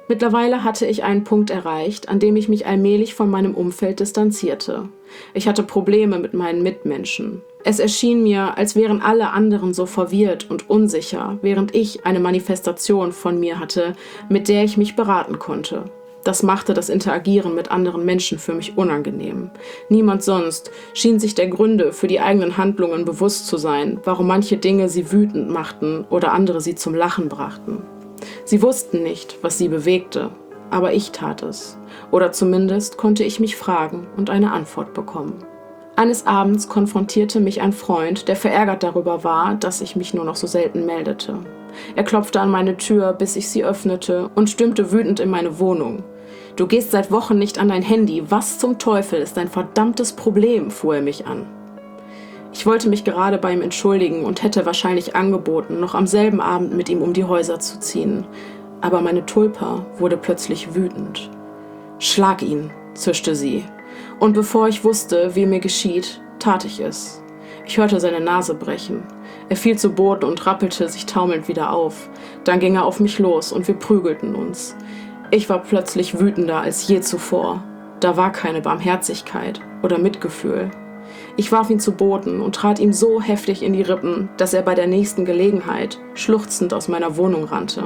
Mittlerweile hatte ich einen Punkt erreicht, an dem ich mich allmählich von meinem Umfeld distanzierte. Ich hatte Probleme mit meinen Mitmenschen. Es erschien mir, als wären alle anderen so verwirrt und unsicher, während ich eine Manifestation von mir hatte, mit der ich mich beraten konnte. Das machte das Interagieren mit anderen Menschen für mich unangenehm. Niemand sonst schien sich der Gründe für die eigenen Handlungen bewusst zu sein, warum manche Dinge sie wütend machten oder andere sie zum Lachen brachten. Sie wussten nicht, was sie bewegte, aber ich tat es. Oder zumindest konnte ich mich fragen und eine Antwort bekommen. Eines Abends konfrontierte mich ein Freund, der verärgert darüber war, dass ich mich nur noch so selten meldete. Er klopfte an meine Tür, bis ich sie öffnete, und stürmte wütend in meine Wohnung. »Du gehst seit Wochen nicht an dein Handy. Was zum Teufel ist dein verdammtes Problem?« fuhr er mich an. Ich wollte mich gerade bei ihm entschuldigen und hätte wahrscheinlich angeboten, noch am selben Abend mit ihm um die Häuser zu ziehen. Aber meine Tulpa wurde plötzlich wütend. »Schlag ihn«, zischte sie. Und bevor ich wusste, wie mir geschieht, tat ich es. Ich hörte seine Nase brechen. Er fiel zu Boden und rappelte sich taumelnd wieder auf. Dann ging er auf mich los und wir prügelten uns. Ich war plötzlich wütender als je zuvor. Da war keine Barmherzigkeit oder Mitgefühl. Ich warf ihn zu Boden und trat ihm so heftig in die Rippen, dass er bei der nächsten Gelegenheit schluchzend aus meiner Wohnung rannte.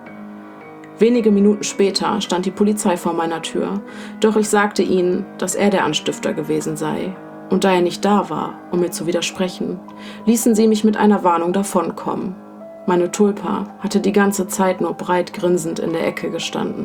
Wenige Minuten später stand die Polizei vor meiner Tür, doch ich sagte ihnen, dass er der Anstifter gewesen sei. Und da er nicht da war, um mir zu widersprechen, ließen sie mich mit einer Warnung davonkommen. Meine Tulpa hatte die ganze Zeit nur breit grinsend in der Ecke gestanden.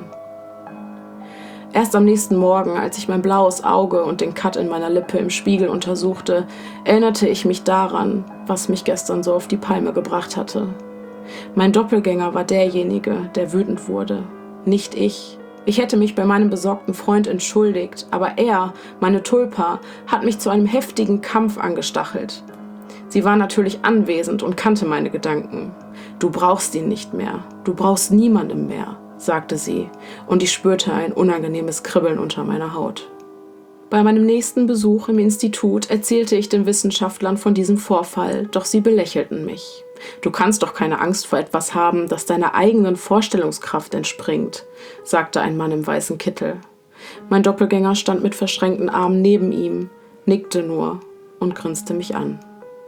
Erst am nächsten Morgen, als ich mein blaues Auge und den Cut in meiner Lippe im Spiegel untersuchte, erinnerte ich mich daran, was mich gestern so auf die Palme gebracht hatte. Mein Doppelgänger war derjenige, der wütend wurde, nicht ich. Ich hätte mich bei meinem besorgten Freund entschuldigt, aber er, meine Tulpa, hat mich zu einem heftigen Kampf angestachelt. Sie war natürlich anwesend und kannte meine Gedanken. »Du brauchst ihn nicht mehr, du brauchst niemandem mehr«, sagte sie, und ich spürte ein unangenehmes Kribbeln unter meiner Haut. Bei meinem nächsten Besuch im Institut erzählte ich den Wissenschaftlern von diesem Vorfall, doch sie belächelten mich. »Du kannst doch keine Angst vor etwas haben, das deiner eigenen Vorstellungskraft entspringt«, sagte ein Mann im weißen Kittel. Mein Doppelgänger stand mit verschränkten Armen neben ihm, nickte nur und grinste mich an.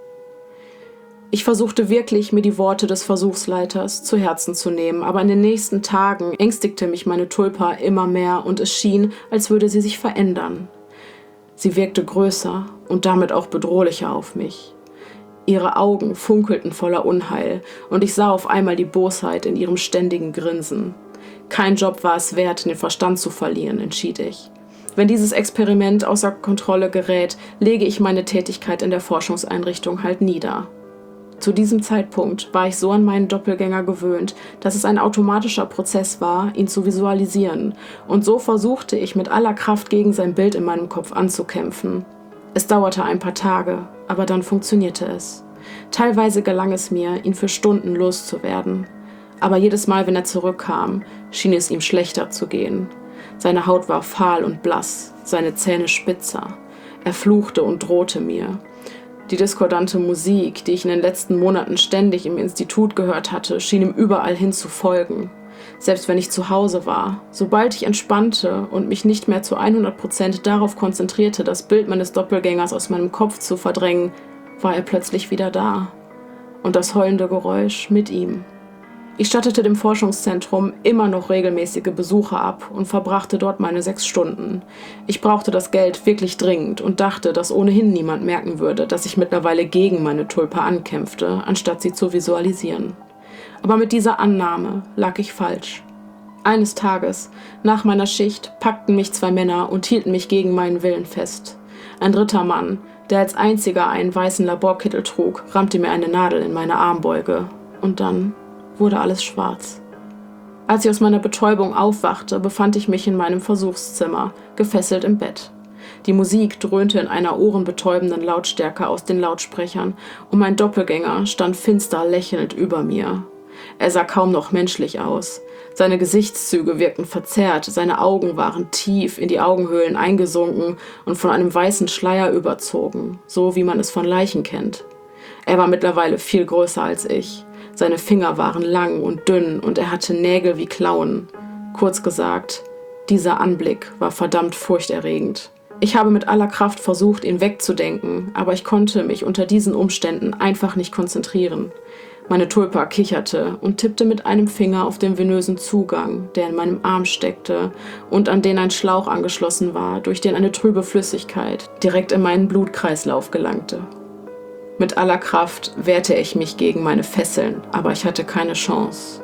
Ich versuchte wirklich, mir die Worte des Versuchsleiters zu Herzen zu nehmen, aber in den nächsten Tagen ängstigte mich meine Tulpa immer mehr und es schien, als würde sie sich verändern. Sie wirkte größer und damit auch bedrohlicher auf mich. Ihre Augen funkelten voller Unheil und ich sah auf einmal die Bosheit in ihrem ständigen Grinsen. Kein Job war es wert, den Verstand zu verlieren, entschied ich. Wenn dieses Experiment außer Kontrolle gerät, lege ich meine Tätigkeit in der Forschungseinrichtung halt nieder. Zu diesem Zeitpunkt war ich so an meinen Doppelgänger gewöhnt, dass es ein automatischer Prozess war, ihn zu visualisieren, und so versuchte ich mit aller Kraft gegen sein Bild in meinem Kopf anzukämpfen. Es dauerte ein paar Tage, aber dann funktionierte es. Teilweise gelang es mir, ihn für Stunden loszuwerden. Aber jedes Mal, wenn er zurückkam, schien es ihm schlechter zu gehen. Seine Haut war fahl und blass, seine Zähne spitzer. Er fluchte und drohte mir. Die diskordante Musik, die ich in den letzten Monaten ständig im Institut gehört hatte, schien ihm überall hin zu folgen. Selbst wenn ich zu Hause war, sobald ich entspannte und mich nicht mehr zu hundert Prozent darauf konzentrierte, das Bild meines Doppelgängers aus meinem Kopf zu verdrängen, war er plötzlich wieder da. Und das heulende Geräusch mit ihm. Ich stattete dem Forschungszentrum immer noch regelmäßige Besuche ab und verbrachte dort meine sechs Stunden. Ich brauchte das Geld wirklich dringend und dachte, dass ohnehin niemand merken würde, dass ich mittlerweile gegen meine Tulpa ankämpfte, anstatt sie zu visualisieren. Aber mit dieser Annahme lag ich falsch. Eines Tages, nach meiner Schicht, packten mich zwei Männer und hielten mich gegen meinen Willen fest. Ein dritter Mann, der als einziger einen weißen Laborkittel trug, rammte mir eine Nadel in meine Armbeuge. Und dann wurde alles schwarz. Als ich aus meiner Betäubung aufwachte, befand ich mich in meinem Versuchszimmer, gefesselt im Bett. Die Musik dröhnte in einer ohrenbetäubenden Lautstärke aus den Lautsprechern und mein Doppelgänger stand finster lächelnd über mir. Er sah kaum noch menschlich aus. Seine Gesichtszüge wirkten verzerrt, seine Augen waren tief in die Augenhöhlen eingesunken und von einem weißen Schleier überzogen, so wie man es von Leichen kennt. Er war mittlerweile viel größer als ich. Seine Finger waren lang und dünn und er hatte Nägel wie Klauen. Kurz gesagt, dieser Anblick war verdammt furchterregend. Ich habe mit aller Kraft versucht, ihn wegzudenken, aber ich konnte mich unter diesen Umständen einfach nicht konzentrieren. Meine Tulpa kicherte und tippte mit einem Finger auf den venösen Zugang, der in meinem Arm steckte und an den ein Schlauch angeschlossen war, durch den eine trübe Flüssigkeit direkt in meinen Blutkreislauf gelangte. Mit aller Kraft wehrte ich mich gegen meine Fesseln, aber ich hatte keine Chance.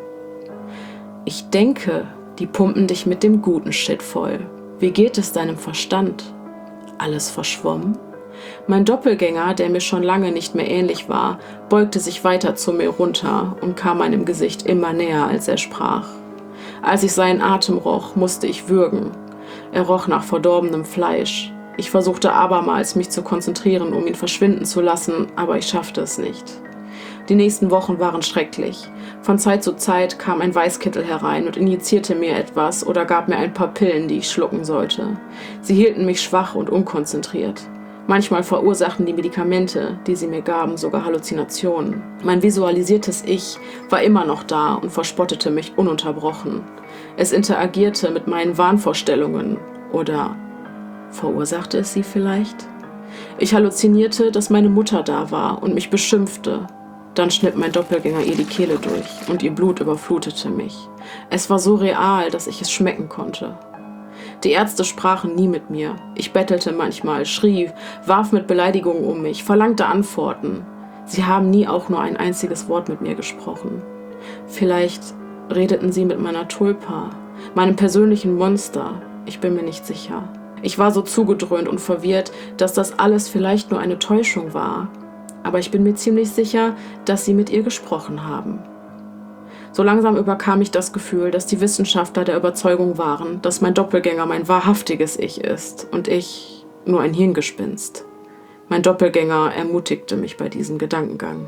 Ich denke, die pumpen dich mit dem guten Shit voll. Wie geht es deinem Verstand? Alles verschwommen? Mein Doppelgänger, der mir schon lange nicht mehr ähnlich war, beugte sich weiter zu mir runter und kam meinem Gesicht immer näher, als er sprach. Als ich seinen Atem roch, musste ich würgen. Er roch nach verdorbenem Fleisch. Ich versuchte abermals, mich zu konzentrieren, um ihn verschwinden zu lassen, aber ich schaffte es nicht. Die nächsten Wochen waren schrecklich. Von Zeit zu Zeit kam ein Weißkittel herein und injizierte mir etwas oder gab mir ein paar Pillen, die ich schlucken sollte. Sie hielten mich schwach und unkonzentriert. Manchmal verursachten die Medikamente, die sie mir gaben, sogar Halluzinationen. Mein visualisiertes Ich war immer noch da und verspottete mich ununterbrochen. Es interagierte mit meinen Wahnvorstellungen. Oder verursachte es sie vielleicht? Ich halluzinierte, dass meine Mutter da war und mich beschimpfte. Dann schnitt mein Doppelgänger ihr die Kehle durch und ihr Blut überflutete mich. Es war so real, dass ich es schmecken konnte. Die Ärzte sprachen nie mit mir. Ich bettelte manchmal, schrie, warf mit Beleidigungen um mich, verlangte Antworten. Sie haben nie auch nur ein einziges Wort mit mir gesprochen. Vielleicht redeten sie mit meiner Tulpa, meinem persönlichen Monster. Ich bin mir nicht sicher. Ich war so zugedröhnt und verwirrt, dass das alles vielleicht nur eine Täuschung war. Aber ich bin mir ziemlich sicher, dass sie mit ihr gesprochen haben. So langsam überkam ich das Gefühl, dass die Wissenschaftler der Überzeugung waren, dass mein Doppelgänger mein wahrhaftiges Ich ist und ich nur ein Hirngespinst. Mein Doppelgänger ermutigte mich bei diesem Gedankengang.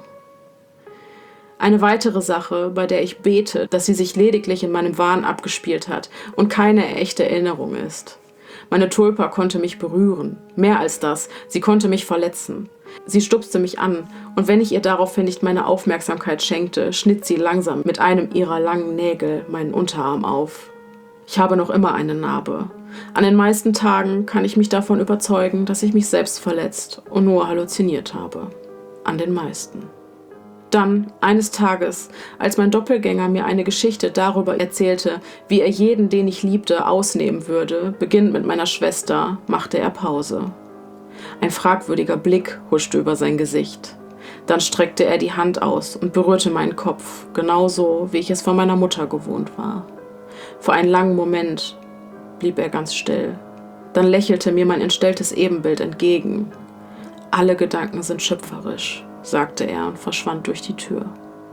Eine weitere Sache, bei der ich bete, dass sie sich lediglich in meinem Wahn abgespielt hat und keine echte Erinnerung ist. Meine Tulpa konnte mich berühren. Mehr als das, sie konnte mich verletzen. Sie stupste mich an, und wenn ich ihr daraufhin nicht meine Aufmerksamkeit schenkte, schnitt sie langsam mit einem ihrer langen Nägel meinen Unterarm auf. Ich habe noch immer eine Narbe. An den meisten Tagen kann ich mich davon überzeugen, dass ich mich selbst verletzt und nur halluziniert habe. An den meisten. Dann, eines Tages, als mein Doppelgänger mir eine Geschichte darüber erzählte, wie er jeden, den ich liebte, ausnehmen würde, beginnend mit meiner Schwester, machte er Pause. Ein fragwürdiger Blick huschte über sein Gesicht. Dann streckte er die Hand aus und berührte meinen Kopf, genauso wie ich es von meiner Mutter gewohnt war. Für einen langen Moment blieb er ganz still. Dann lächelte mir mein entstelltes Ebenbild entgegen. Alle Gedanken sind schöpferisch, sagte er und verschwand durch die Tür.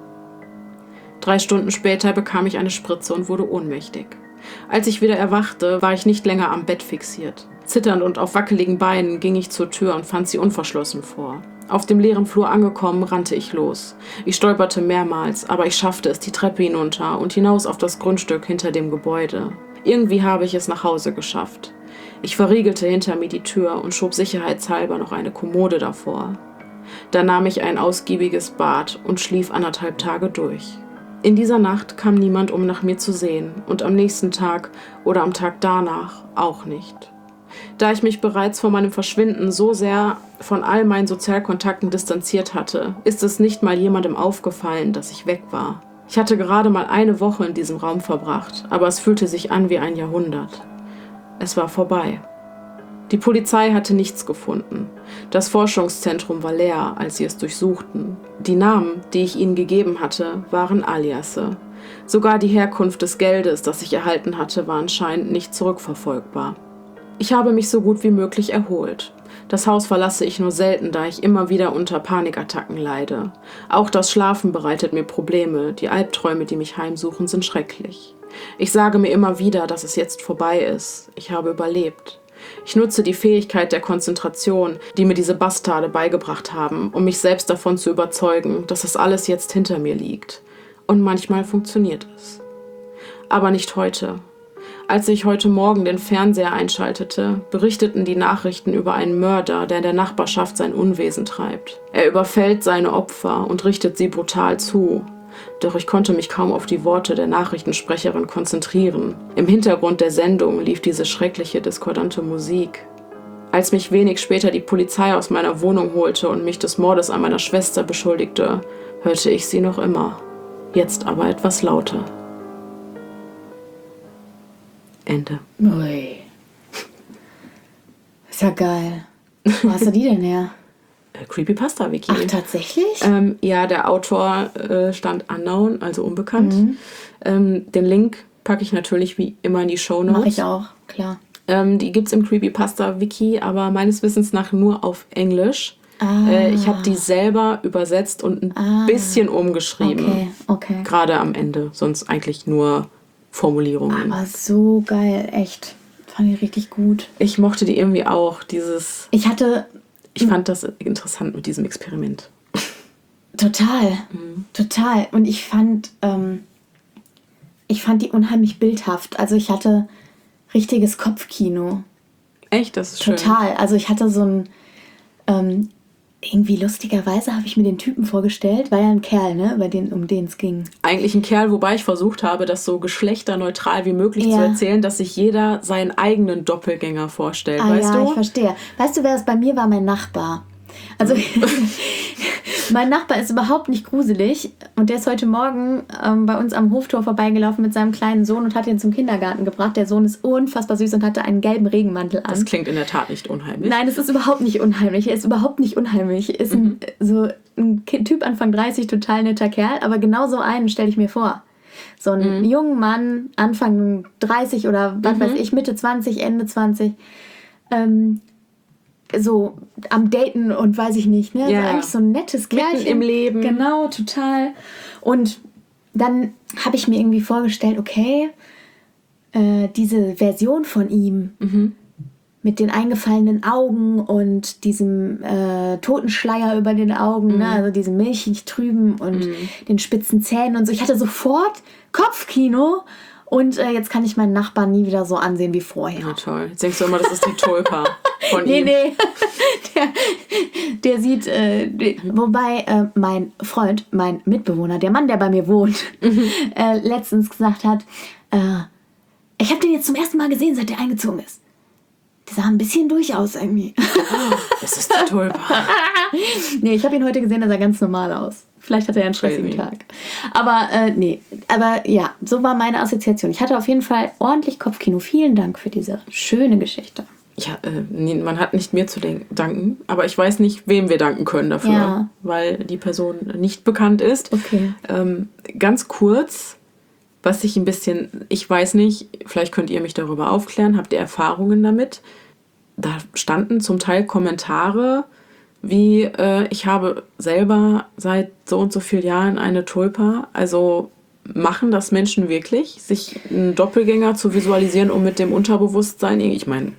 Drei Stunden später bekam ich eine Spritze und wurde ohnmächtig. Als ich wieder erwachte, war ich nicht länger am Bett fixiert. Zitternd und auf wackeligen Beinen ging ich zur Tür und fand sie unverschlossen vor. Auf dem leeren Flur angekommen, rannte ich los. Ich stolperte mehrmals, aber ich schaffte es die Treppe hinunter und hinaus auf das Grundstück hinter dem Gebäude. Irgendwie habe ich es nach Hause geschafft. Ich verriegelte hinter mir die Tür und schob sicherheitshalber noch eine Kommode davor. Dann nahm ich ein ausgiebiges Bad und schlief anderthalb Tage durch. In dieser Nacht kam niemand, um nach mir zu sehen, und am nächsten Tag oder am Tag danach auch nicht. Da ich mich bereits vor meinem Verschwinden so sehr von all meinen Sozialkontakten distanziert hatte, ist es nicht mal jemandem aufgefallen, dass ich weg war. Ich hatte gerade mal eine Woche in diesem Raum verbracht, aber es fühlte sich an wie ein Jahrhundert. Es war vorbei. Die Polizei hatte nichts gefunden. Das Forschungszentrum war leer, als sie es durchsuchten. Die Namen, die ich ihnen gegeben hatte, waren Aliasse. Sogar die Herkunft des Geldes, das ich erhalten hatte, war anscheinend nicht zurückverfolgbar. Ich habe mich so gut wie möglich erholt. Das Haus verlasse ich nur selten, da ich immer wieder unter Panikattacken leide. Auch das Schlafen bereitet mir Probleme. Die Albträume, die mich heimsuchen, sind schrecklich. Ich sage mir immer wieder, dass es jetzt vorbei ist. Ich habe überlebt. Ich nutze die Fähigkeit der Konzentration, die mir diese Bastarde beigebracht haben, um mich selbst davon zu überzeugen, dass das alles jetzt hinter mir liegt. Und manchmal funktioniert es. Aber nicht heute. Als ich heute Morgen den Fernseher einschaltete, berichteten die Nachrichten über einen Mörder, der in der Nachbarschaft sein Unwesen treibt. Er überfällt seine Opfer und richtet sie brutal zu. doch ich konnte mich kaum auf die Worte der Nachrichtensprecherin konzentrieren. Im Hintergrund der Sendung lief diese schreckliche, diskordante Musik. Als mich wenig später die Polizei aus meiner Wohnung holte und mich des Mordes an meiner Schwester beschuldigte, hörte ich sie noch immer. Jetzt aber etwas lauter. Ende. Ui. Ist ja geil. Wo hast du die denn her? Äh, Creepypasta-Wiki. Ach, tatsächlich? Ähm, ja, der Autor äh, stand unknown, also unbekannt. Mhm. Ähm, den Link packe ich natürlich wie immer in die Shownotes. Mach ich auch, klar. Ähm, die gibt es im Creepypasta-Wiki, aber meines Wissens nach nur auf Englisch. Ah. Äh, ich habe die selber übersetzt und ein Ah. bisschen umgeschrieben. Okay, okay. Gerade am Ende, sonst eigentlich nur Formulierungen. Aber so geil, echt. Fand ich richtig gut. Ich mochte die irgendwie auch, dieses... Ich hatte... Ich fand das interessant mit diesem Experiment. Total, Mhm. total. Und ich fand, ähm, ich fand die unheimlich bildhaft. Also ich hatte richtiges Kopfkino. Echt, das ist schön. Total. Also ich hatte so ein, ähm, irgendwie lustigerweise habe ich mir den Typen vorgestellt, war ja ein Kerl, ne, über den, um den es ging. Eigentlich ein Kerl, wobei ich versucht habe, das so geschlechterneutral wie möglich Ja. zu erzählen, dass sich jeder seinen eigenen Doppelgänger vorstellt, Ah weißt ja, du? ich verstehe. Weißt du, wer es bei mir war? Mein Nachbar. Also mein Nachbar ist überhaupt nicht gruselig und der ist heute Morgen ähm, bei uns am Hoftor vorbeigelaufen mit seinem kleinen Sohn und hat ihn zum Kindergarten gebracht. Der Sohn ist unfassbar süß und hatte einen gelben Regenmantel an. Das klingt in der Tat nicht unheimlich. Nein, es ist überhaupt nicht unheimlich. Er ist überhaupt nicht unheimlich. Er ist ein, so ein Ki- Typ Anfang dreißig, total netter Kerl, aber genau so einen stelle ich mir vor. So einen Mhm. jungen Mann, Anfang dreißig oder was Mhm. weiß ich, Mitte zwanzig, Ende zwanzig, ähm, so am Daten und weiß ich nicht, ne? Ja. So eigentlich so ein nettes Mitten Kerlchen. im Leben. Genau, total. Und dann habe ich mir irgendwie vorgestellt, okay, äh, diese Version von ihm Mhm. mit den eingefallenen Augen und diesem äh, Totenschleier über den Augen, ne? Also diesem milchig trüben und den spitzen Zähnen und so. Ich hatte sofort Kopfkino und äh, jetzt kann ich meinen Nachbarn nie wieder so ansehen wie vorher. Na toll. Jetzt denkst du immer, das ist die Tulpa von Nee, ihm. nee. Der, der sieht, äh, die, wobei äh, mein Freund, mein Mitbewohner, der Mann, der bei mir wohnt, äh, letztens gesagt hat, äh, ich habe den jetzt zum ersten Mal gesehen, seit der eingezogen ist. Der sah ein bisschen durch aus irgendwie. Das ist die Tulpa. Nee, ich habe ihn heute gesehen, der sah ganz normal aus. Vielleicht hat er ja einen stressigen Crazy. Tag. Aber äh, nee, aber ja, so war meine Assoziation. Ich hatte auf jeden Fall ordentlich Kopfkino. Vielen Dank für diese schöne Geschichte. Ja, äh, nee, man hat nicht mir zu denk- danken, aber ich weiß nicht, wem wir danken können dafür, Ja. weil die Person nicht bekannt ist. Okay. Ähm, ganz kurz, was ich ein bisschen, ich weiß nicht, vielleicht könnt ihr mich darüber aufklären, habt ihr Erfahrungen damit? Da standen zum Teil Kommentare wie, äh, ich habe selber seit so und so vielen Jahren eine Tulpa, also machen das Menschen wirklich, sich einen Doppelgänger zu visualisieren, um mit dem Unterbewusstsein, ich meine,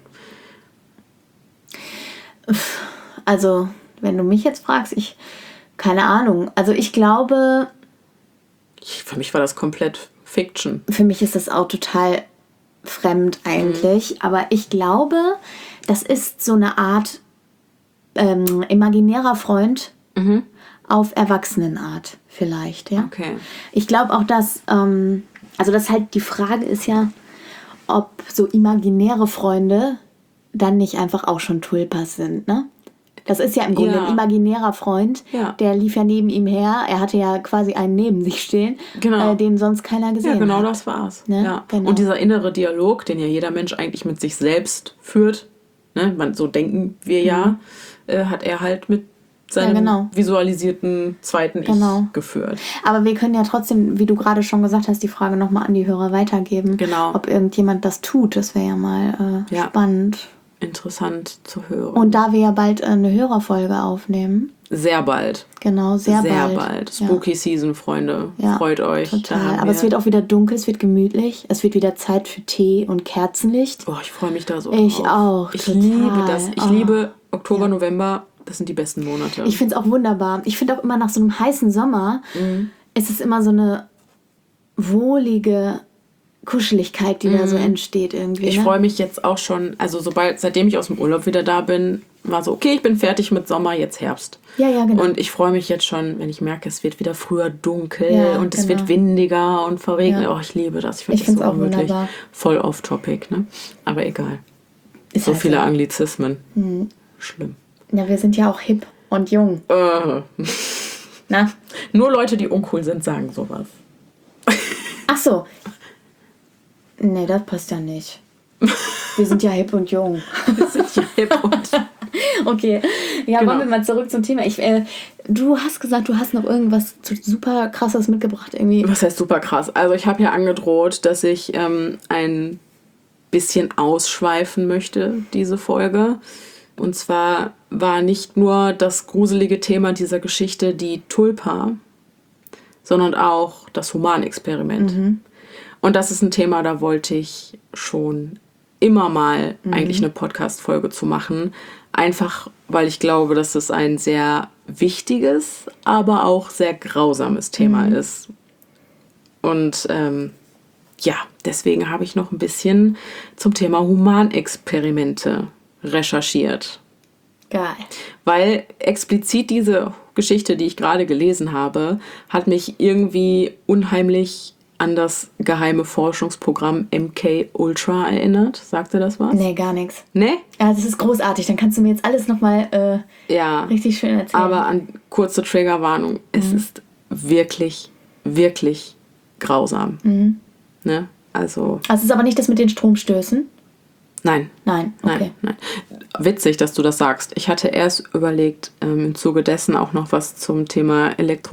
Also, wenn du mich jetzt fragst, ich, keine Ahnung. Also ich glaube, ich, für mich war das komplett Fiction. für mich ist das auch total fremd eigentlich. Aber ich glaube, das ist so eine Art ähm, imaginärer Freund Mhm. auf Erwachsenenart vielleicht, ja. Okay. Ich glaube auch, dass, ähm, also das halt die Frage ist ja, ob so imaginäre Freunde dann nicht einfach auch schon Tulpas sind, ne? Das ist ja im Grunde Ja. ein imaginärer Freund, Ja. der lief ja neben ihm her. Er hatte ja quasi einen neben sich stehen, Genau. äh, den sonst keiner gesehen Ja, genau hat. das war's. Ne? Ja. Genau. Und dieser innere Dialog, den ja jeder Mensch eigentlich mit sich selbst führt, ne? Man, so denken wir ja, äh, hat er halt mit seinem Mhm. Ja, genau. visualisierten zweiten Genau. Ich geführt. Aber wir können ja trotzdem, wie du gerade schon gesagt hast, die Frage nochmal an die Hörer weitergeben. Genau. Ob irgendjemand das tut. Das wäre ja mal äh, Ja. spannend. Interessant zu hören. Und da wir ja bald äh, eine Hörerfolge aufnehmen, sehr bald. genau, sehr, Sehr bald. bald. Ja. Spooky Season, Freunde. Ja, Freut euch. Da Total. haben Aber wir- es wird auch wieder dunkel, es wird gemütlich. Es wird wieder Zeit für Tee und Kerzenlicht. Oh, ich freue mich da so Ich drauf. auch, Ich total. liebe das. Ich Oh. liebe Oktober, November. Das sind die besten Monate. Ich finde es auch wunderbar. Ich finde auch immer nach so einem heißen Sommer Mhm. ist es immer so eine wohlige Kuscheligkeit, die mm. da so entsteht irgendwie. Ich ne? freue mich jetzt auch schon, also sobald, seitdem ich aus dem Urlaub wieder da bin, war so, okay, ich bin fertig mit Sommer, jetzt Herbst. Ja, ja, genau. Und ich freue mich jetzt schon, wenn ich merke, es wird wieder früher dunkel ja, und es genau. wird windiger und verregnet. Ja. Oh, ich liebe das. Ich finde ich das so auch wirklich wunderbar. voll off-topic, ne? Aber egal. Ist so halt viele so. Anglizismen. Hm. Schlimm. Ja, wir sind ja auch hip und jung. Äh. Na? Nur Leute, die uncool sind, sagen sowas. Ach so. Nee, das passt ja nicht. Wir sind ja hip und jung. Wir sind ja hip und okay. Ja, genau. wollen wir mal zurück zum Thema. Ich, äh, du hast gesagt, du hast noch irgendwas super krasses mitgebracht irgendwie. Was heißt super krass? Also ich habe ja angedroht, dass ich ähm, ein bisschen ausschweifen möchte, diese Folge. Und zwar war nicht nur das gruselige Thema dieser Geschichte die Tulpa, sondern auch das Humanexperiment. Mhm. Und das ist ein Thema, da wollte ich schon immer mal mhm. eigentlich eine Podcast-Folge zu machen. Einfach, weil ich glaube, dass es ein sehr wichtiges, aber auch sehr grausames Thema mhm. ist. Und ähm, ja, deswegen habe ich noch ein bisschen zum Thema Humanexperimente recherchiert. Geil. Weil explizit diese Geschichte, die ich gerade gelesen habe, hat mich irgendwie unheimlich an das geheime Forschungsprogramm M K Ultra erinnert. Sagt dir das was? Nee, gar nichts. Nee? Ja, das ist großartig. Dann kannst du mir jetzt alles nochmal äh, ja, richtig schön erzählen. Aber an kurze Triggerwarnung, mhm. es ist wirklich, wirklich grausam. Mhm. Ne? Also, also es ist aber nicht das mit den Stromstößen? Nein. Nein, okay. Nein, nein. Witzig, dass du das sagst. Ich hatte erst überlegt, ähm, im Zuge dessen auch noch was zum Thema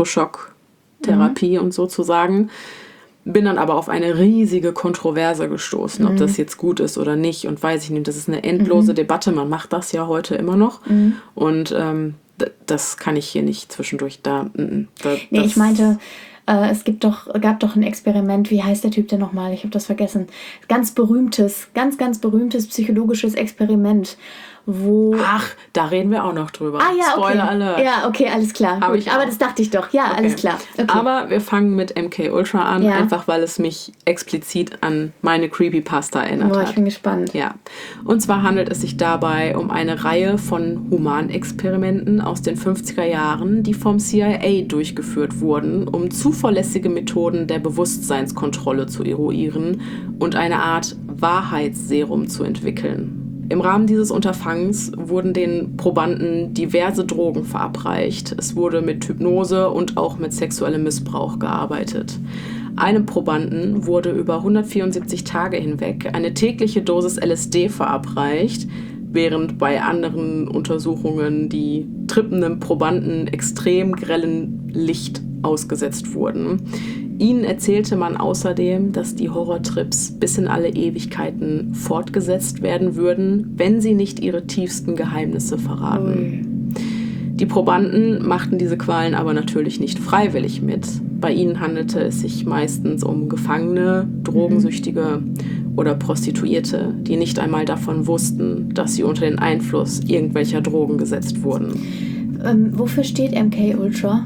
Elektroschocktherapie mhm. und so zu sagen. Bin dann aber auf eine riesige Kontroverse gestoßen, mhm. ob das jetzt gut ist oder nicht. Und weiß ich nicht, das ist eine endlose mhm. Debatte. Man macht das ja heute immer noch. Mhm. Und ähm, d- das kann ich hier nicht zwischendurch da... da nee, ich meinte... Es gibt doch, gab doch ein Experiment, wie heißt der Typ denn nochmal? Ich habe das vergessen. Ganz berühmtes, ganz, ganz berühmtes psychologisches Experiment, wo... Ach, da reden wir auch noch drüber. Ah ja, okay. Spoiler Alert. Ja, okay, alles klar. Gut, ich aber das dachte ich doch. Ja, okay. Alles klar. Okay. Aber wir fangen mit M K Ultra an, ja. einfach weil es mich explizit an meine Creepypasta erinnert Boah, hat. Ich bin gespannt. Ja. Und zwar handelt es sich dabei um eine Reihe von Humanexperimenten aus den fünfziger Jahren, die vom C I A durchgeführt wurden, um zuverlässige Methoden der Bewusstseinskontrolle zu eruieren und eine Art Wahrheitsserum zu entwickeln. Im Rahmen dieses Unterfangens wurden den Probanden diverse Drogen verabreicht. Es wurde mit Hypnose und auch mit sexuellem Missbrauch gearbeitet. Einem Probanden wurde über hundertvierundsiebzig Tage hinweg eine tägliche Dosis L S D verabreicht, während bei anderen Untersuchungen die trippenden Probanden extrem grellen Licht ausgesetzt wurden. Ihnen erzählte man außerdem, dass die Horrortrips bis in alle Ewigkeiten fortgesetzt werden würden, wenn sie nicht ihre tiefsten Geheimnisse verraten. Ui. Die Probanden machten diese Qualen aber natürlich nicht freiwillig mit. Bei ihnen handelte es sich meistens um Gefangene, Drogensüchtige mhm. oder Prostituierte, die nicht einmal davon wussten, dass sie unter den Einfluss irgendwelcher Drogen gesetzt wurden. Ähm, wofür steht M K Ultra?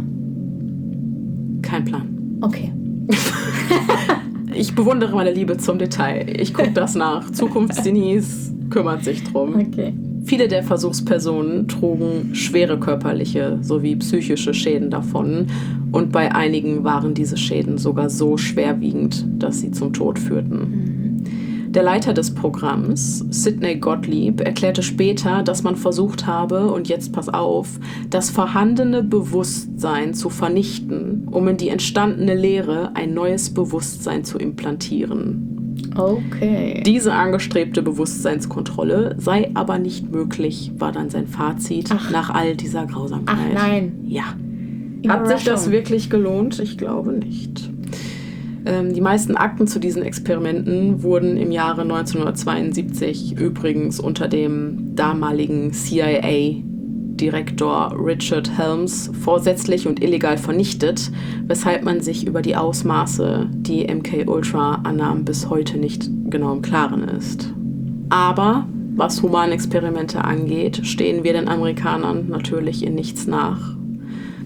Kein Plan. Okay. Ich bewundere meine Liebe zum Detail. Ich gucke das nach. Zukunftsdenise kümmert sich drum. Okay. Viele der Versuchspersonen trugen schwere körperliche sowie psychische Schäden davon. Und bei einigen waren diese Schäden sogar so schwerwiegend, dass sie zum Tod führten. Mhm. Der Leiter des Programms, Sidney Gottlieb, erklärte später, dass man versucht habe, und jetzt pass auf, das vorhandene Bewusstsein zu vernichten, um in die entstandene Lehre ein neues Bewusstsein zu implantieren. Okay. Diese angestrebte Bewusstseinskontrolle sei aber nicht möglich, war dann sein Fazit Ach. nach all dieser Grausamkeit. Ach nein. Ja. Hat sich das wirklich gelohnt? Ich glaube nicht. Die meisten Akten zu diesen Experimenten wurden im Jahre neunzehnhundertzweiundsiebzig übrigens unter dem damaligen C I A-Direktor Richard Helms vorsätzlich und illegal vernichtet, weshalb man sich über die Ausmaße, die M K Ultra annahm, bis heute nicht genau im Klaren ist. Aber was Humanexperimente angeht, stehen wir den Amerikanern natürlich in nichts nach.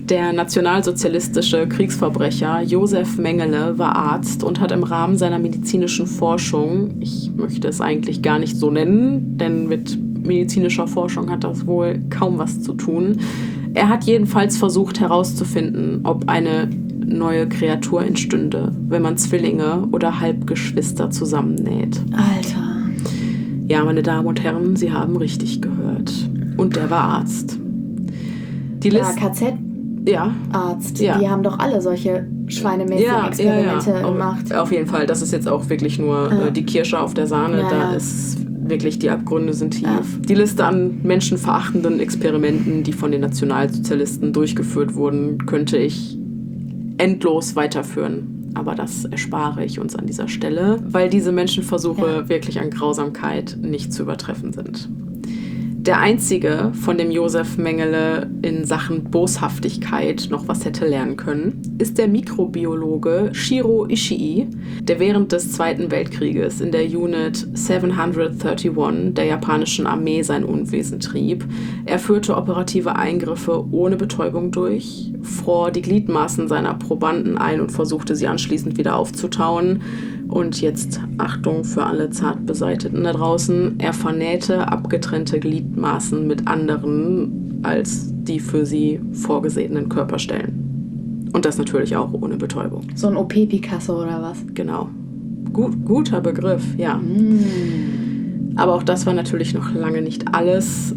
Der nationalsozialistische Kriegsverbrecher Josef Mengele war Arzt und hat im Rahmen seiner medizinischen Forschung, ich möchte es eigentlich gar nicht so nennen, denn mit medizinischer Forschung hat das wohl kaum was zu tun. Er hat jedenfalls versucht herauszufinden, ob eine neue Kreatur entstünde, wenn man Zwillinge oder Halbgeschwister zusammennäht. Alter. Ja, meine Damen und Herren, Sie haben richtig gehört. Und der war Arzt. Die Ja, List- K Z-Arzt. Ja. Die haben doch alle solche schweinemäßigen ja, Experimente ja, ja. gemacht. Auf jeden Fall, das ist jetzt auch wirklich nur Ja. äh, die Kirsche auf der Sahne. Ja, da ja. ist wirklich, die Abgründe sind tief. Ja. Die Liste an menschenverachtenden Experimenten, die von den Nationalsozialisten durchgeführt wurden, könnte ich endlos weiterführen. Aber das erspare ich uns an dieser Stelle, weil diese Menschenversuche Ja. wirklich an Grausamkeit nicht zu übertreffen sind. Der einzige, von dem Josef Mengele in Sachen Boshaftigkeit noch was hätte lernen können, ist der Mikrobiologe Shiro Ishii, der während des Zweiten Weltkrieges in der Unit siebenhunderteinunddreißig der japanischen Armee sein Unwesen trieb. Er führte operative Eingriffe ohne Betäubung durch, fror die Gliedmaßen seiner Probanden ein und versuchte sie anschließend wieder aufzutauen. Und jetzt Achtung für alle Zartbeseiteten da draußen, er vernähte abgetrennte Gliedmaßen mit anderen als die für sie vorgesehenen Körperstellen. Und das natürlich auch ohne Betäubung. So ein O P-Picasso oder was? Genau. Gut, guter Begriff, ja. Mm. Aber auch das war natürlich noch lange nicht alles.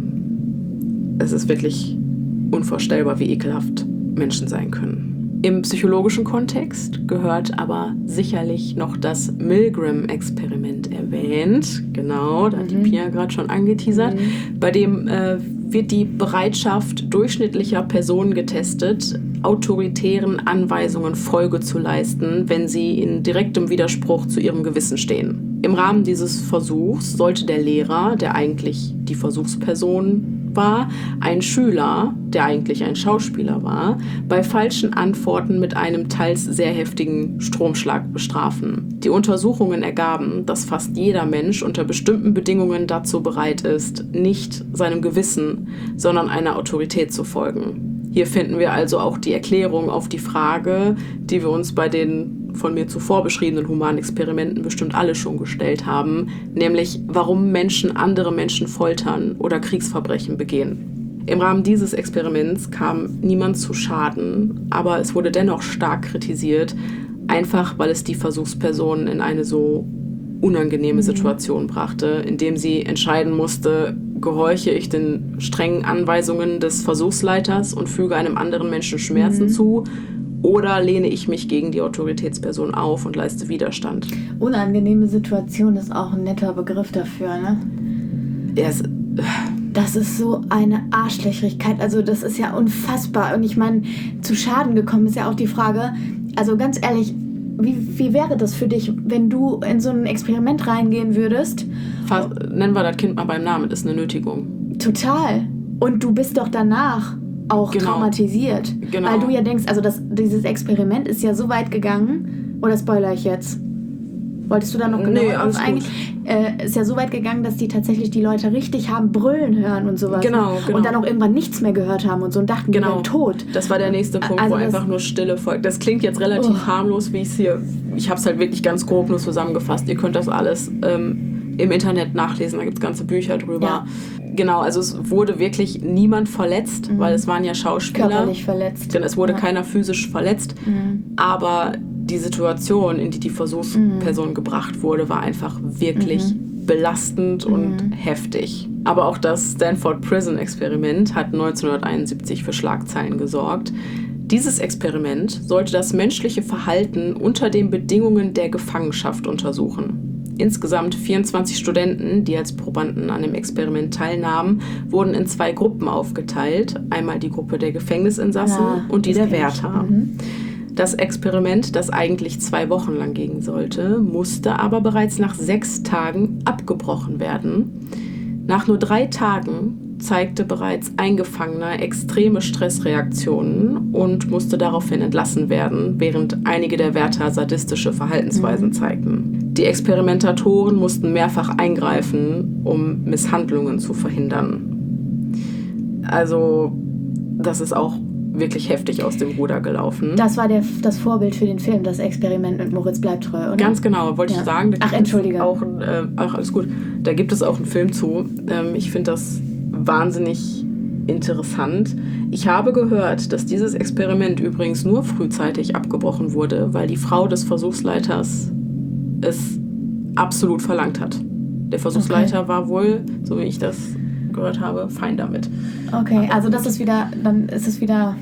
Ähm, es ist wirklich unvorstellbar, wie ekelhaft Menschen sein können. Im psychologischen Kontext gehört aber sicherlich noch das Milgram-Experiment erwähnt. Genau, da hat die Pia gerade schon angeteasert. Mhm. Bei dem äh, wird die Bereitschaft durchschnittlicher Personen getestet, autoritären Anweisungen Folge zu leisten, wenn sie in direktem Widerspruch zu ihrem Gewissen stehen. Im Rahmen dieses Versuchs sollte der Lehrer, der eigentlich die Versuchsperson war, ein Schüler, der eigentlich ein Schauspieler war, bei falschen Antworten mit einem teils sehr heftigen Stromschlag bestrafen. Die Untersuchungen ergaben, dass fast jeder Mensch unter bestimmten Bedingungen dazu bereit ist, nicht seinem Gewissen, sondern einer Autorität zu folgen. Hier finden wir also auch die Erklärung auf die Frage, die wir uns bei den von mir zuvor beschriebenen humanen Experimenten bestimmt alle schon gestellt haben, nämlich warum Menschen andere Menschen foltern oder Kriegsverbrechen begehen. Im Rahmen dieses Experiments kam niemand zu Schaden, aber es wurde dennoch stark kritisiert, einfach weil es die Versuchspersonen in eine so unangenehme Situation brachte, indem sie entscheiden musste, gehorche ich den strengen Anweisungen des Versuchsleiters und füge einem anderen Menschen Schmerzen mhm. zu, oder lehne ich mich gegen die Autoritätsperson auf und leiste Widerstand. Unangenehme Situation ist auch ein netter Begriff dafür, ne? Ja, es, das ist so eine Arschlöcherigkeit, also das ist ja unfassbar. Und ich meine, zu Schaden gekommen ist ja auch die Frage, also ganz ehrlich, wie, wie wäre das für dich, wenn du in so ein Experiment reingehen würdest? Fast, nennen wir das Kind mal beim Namen, das ist eine Nötigung. Total. Und du bist doch danach auch genau. traumatisiert. Genau. Weil du ja denkst, also das, dieses Experiment ist ja so weit gegangen, oder spoiler ich jetzt? Wolltest du da noch genau nee, alles eigentlich? Äh, ist ja so weit gegangen, dass die tatsächlich die Leute richtig haben brüllen hören und sowas. Genau, genau. Und dann auch irgendwann nichts mehr gehört haben und so und dachten, genau. die wären tot. Das war der nächste Punkt, also wo einfach nur Stille folgt. Das klingt jetzt relativ oh. harmlos, wie ich es hier... Ich habe es halt wirklich ganz grob nur zusammengefasst. Ihr könnt das alles ähm, im Internet nachlesen, da gibt es ganze Bücher drüber. Ja. Genau, also es wurde wirklich niemand verletzt, mhm. weil es waren ja Schauspieler. Körperlich verletzt. Denn es wurde ja. keiner physisch verletzt. Mhm. Aber die Situation, in die die Versuchsperson mhm. gebracht wurde, war einfach wirklich mhm. belastend mhm. und heftig. Aber auch das Stanford Prison Experiment hat neunzehnhunderteinundsiebzig für Schlagzeilen gesorgt. Dieses Experiment sollte das menschliche Verhalten unter den Bedingungen der Gefangenschaft untersuchen. Insgesamt vierundzwanzig Studenten, die als Probanden an dem Experiment teilnahmen, wurden in zwei Gruppen aufgeteilt. Einmal die Gruppe der Gefängnisinsassen ja, und die der Wärter. Mhm. Das Experiment, das eigentlich zwei Wochen lang gehen sollte, musste aber bereits nach sechs Tagen abgebrochen werden. Nach nur drei Tagen zeigte bereits ein Gefangener extreme Stressreaktionen und musste daraufhin entlassen werden, während einige der Wärter sadistische Verhaltensweisen mhm. zeigten. Die Experimentatoren mussten mehrfach eingreifen, um Misshandlungen zu verhindern. Also, das ist auch wirklich heftig aus dem Ruder gelaufen. Das war der, das Vorbild für den Film, das Experiment mit Moritz bleibt treu, oder? Ganz genau, wollte ja. ich sagen. Ach, entschuldige. Auch, äh, ach, alles gut. Da gibt es auch einen Film zu. Ähm, ich finde das wahnsinnig interessant. Ich habe gehört, dass dieses Experiment übrigens nur frühzeitig abgebrochen wurde, weil die Frau des Versuchsleiters es absolut verlangt hat. Der Versuchsleiter okay. war wohl, so wie ich das gehört habe, fein damit. Okay, also das ist wieder, dann ist es wieder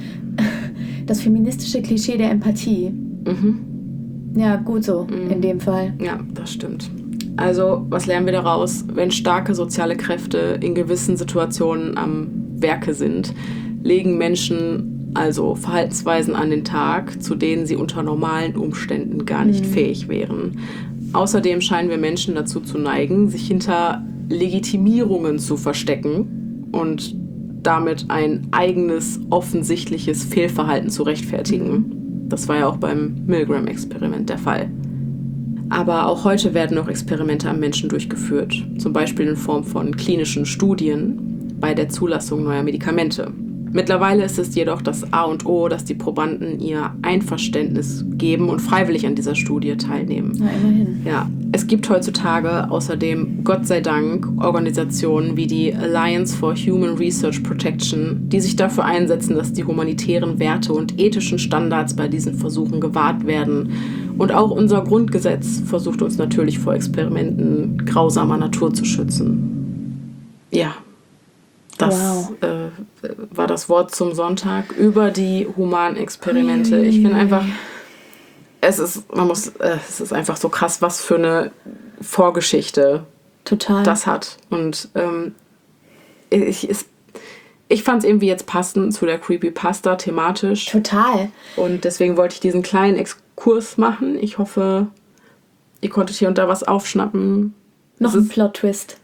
das feministische Klischee der Empathie. Mhm. Ja, gut so, mhm. in dem Fall. Ja, das stimmt. Also, was lernen wir daraus? Wenn starke soziale Kräfte in gewissen Situationen am Werke sind, legen Menschen also Verhaltensweisen an den Tag, zu denen sie unter normalen Umständen gar nicht mhm. fähig wären. Außerdem scheinen wir Menschen dazu zu neigen, sich hinter Legitimierungen zu verstecken und damit ein eigenes, offensichtliches Fehlverhalten zu rechtfertigen. Das war ja auch beim Milgram-Experiment der Fall. Aber auch heute werden noch Experimente am Menschen durchgeführt, zum Beispiel in Form von klinischen Studien bei der Zulassung neuer Medikamente. Mittlerweile ist es jedoch das A und O, dass die Probanden ihr Einverständnis geben und freiwillig an dieser Studie teilnehmen. Na, immerhin. Ja, es gibt heutzutage außerdem, Gott sei Dank, Organisationen wie die Alliance for Human Research Protection, die sich dafür einsetzen, dass die humanitären Werte und ethischen Standards bei diesen Versuchen gewahrt werden. Und auch unser Grundgesetz versucht uns natürlich vor Experimenten grausamer Natur zu schützen. Ja. Das wow. äh, war das Wort zum Sonntag über die Humanexperimente. Ich finde einfach, es ist, man muss, äh, es ist einfach so krass, was für eine Vorgeschichte Total. das hat. Und ähm, ich, ich, ich fand es irgendwie jetzt passend zu der Creepypasta thematisch. Total. Und deswegen wollte ich diesen kleinen Exkurs machen. Ich hoffe, ihr konntet hier und da was aufschnappen. Noch ein Plot-Twist.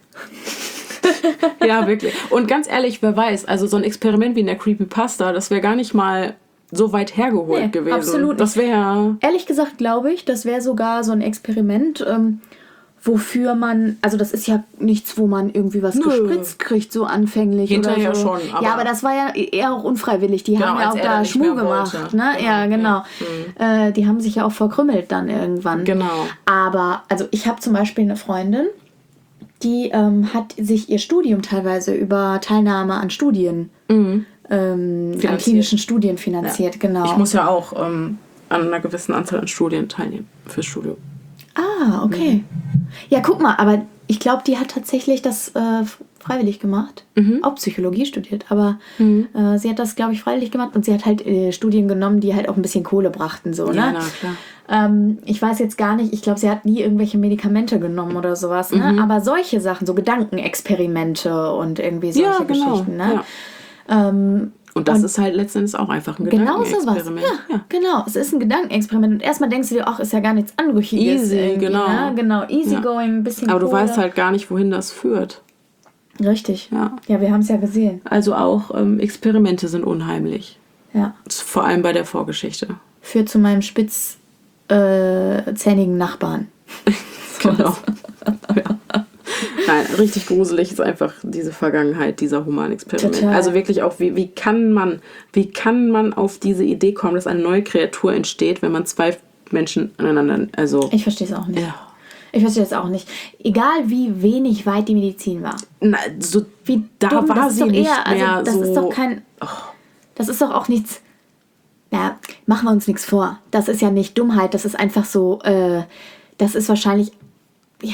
Ja, wirklich. Und ganz ehrlich, wer weiß, also so ein Experiment wie in der Creepypasta, das wäre gar nicht mal so weit hergeholt nee, gewesen. Absolut. Das wäre. Ehrlich gesagt glaube ich, das wäre sogar so ein Experiment, ähm, wofür man, also das ist ja nichts, wo man irgendwie was Nö. gespritzt kriegt, so anfänglich. Hinterher oder so. schon. Aber ja, aber das war ja eher auch unfreiwillig. Die genau, haben ja auch da Schmuh gemacht. Wollte. Ne? Genau. Ja, genau. Ja. Mhm. Äh, die haben sich ja auch verkrümmelt dann irgendwann. Genau. Aber, also ich habe zum Beispiel eine Freundin, die ähm, hat sich ihr Studium teilweise über Teilnahme an Studien, mhm. ähm, an klinischen Studien finanziert, ja. genau. Ich muss ja auch ähm, an einer gewissen Anzahl an Studien teilnehmen fürs Studium. Ah, okay. Mhm. Ja, guck mal, aber ich glaube, die hat tatsächlich das äh, freiwillig gemacht. Mhm. Auch Psychologie studiert, aber mhm. äh, sie hat das, glaube ich, freiwillig gemacht und sie hat halt äh, Studien genommen, die halt auch ein bisschen Kohle brachten, so, ja, ne? na, klar. Ähm, ich weiß jetzt gar nicht, ich glaube, sie hat nie irgendwelche Medikamente genommen oder sowas, ne? Mhm. Aber solche Sachen, so Gedankenexperimente und irgendwie solche ja, genau. Geschichten, ne? Ja. Ähm, und das und ist halt letztendlich auch einfach ein genau Gedankenexperiment. Genau sowas, ja, ja, genau. Es ist ein Gedankenexperiment und erstmal denkst du dir, ach, ist ja gar nichts Anrüchiges. Easy, genau. Ne? Genau, easy ja. going, ein bisschen Aber du Kohle. weißt halt gar nicht, wohin das führt. Richtig. Ja, ja wir haben es ja gesehen. Also auch ähm, Experimente sind unheimlich. Ja. Vor allem bei der Vorgeschichte. Führt zu meinem spitzzähnigen Nachbarn. Genau. Ja. Nein, richtig gruselig ist einfach diese Vergangenheit dieser Humanexperimente. Total. Also wirklich auch, wie, wie kann man, wie kann man auf diese Idee kommen, dass eine neue Kreatur entsteht, wenn man zwei Menschen aneinander, also... Ich verstehe es auch nicht. Ja. Ich verstehe es auch nicht. Egal wie wenig weit die Medizin war. Na, so, wie da dumm, war sie nicht eher, mehr also das so... ist doch kein... Oh. Das ist doch auch nichts... Ja, machen wir uns nichts vor. Das ist ja nicht Dummheit, das ist einfach so... Äh, das ist wahrscheinlich... Ja...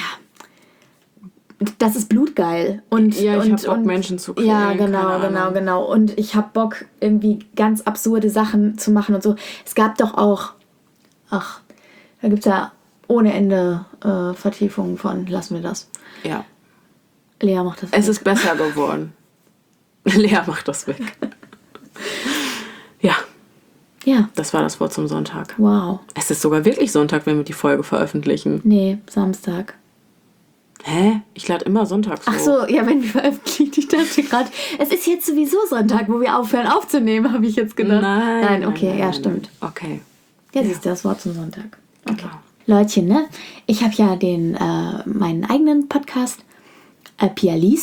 Das ist blutgeil. Und, ja, ich und, hab Bock, und, Menschen zu kriegen. Ja, genau, genau, genau. Und ich hab Bock, irgendwie ganz absurde Sachen zu machen und so. Es gab doch auch... Ach, da gibt's ja ohne Ende äh, Vertiefungen von. Lassen wir das. Ja. Lea macht das weg. Es ist besser geworden. Lea macht das weg. Ja. Ja. Das war das Wort zum Sonntag. Wow. Es ist sogar wirklich Sonntag, wenn wir die Folge veröffentlichen. Nee, Samstag. Hä? Ich lade immer sonntags hoch. Ach so, ja, wenn wir veröffentlichen. Ich dachte gerade, es ist jetzt sowieso Sonntag, wo wir aufhören aufzunehmen, habe ich jetzt gedacht. Nein. Nein, okay, nein, ja, nein, stimmt. Okay. Ja, Ja. siehst du, das Wort zum Sonntag. Okay. Genau. Leutchen, ne? Ich habe ja den, äh, meinen eigenen Podcast, äh, Pia liest.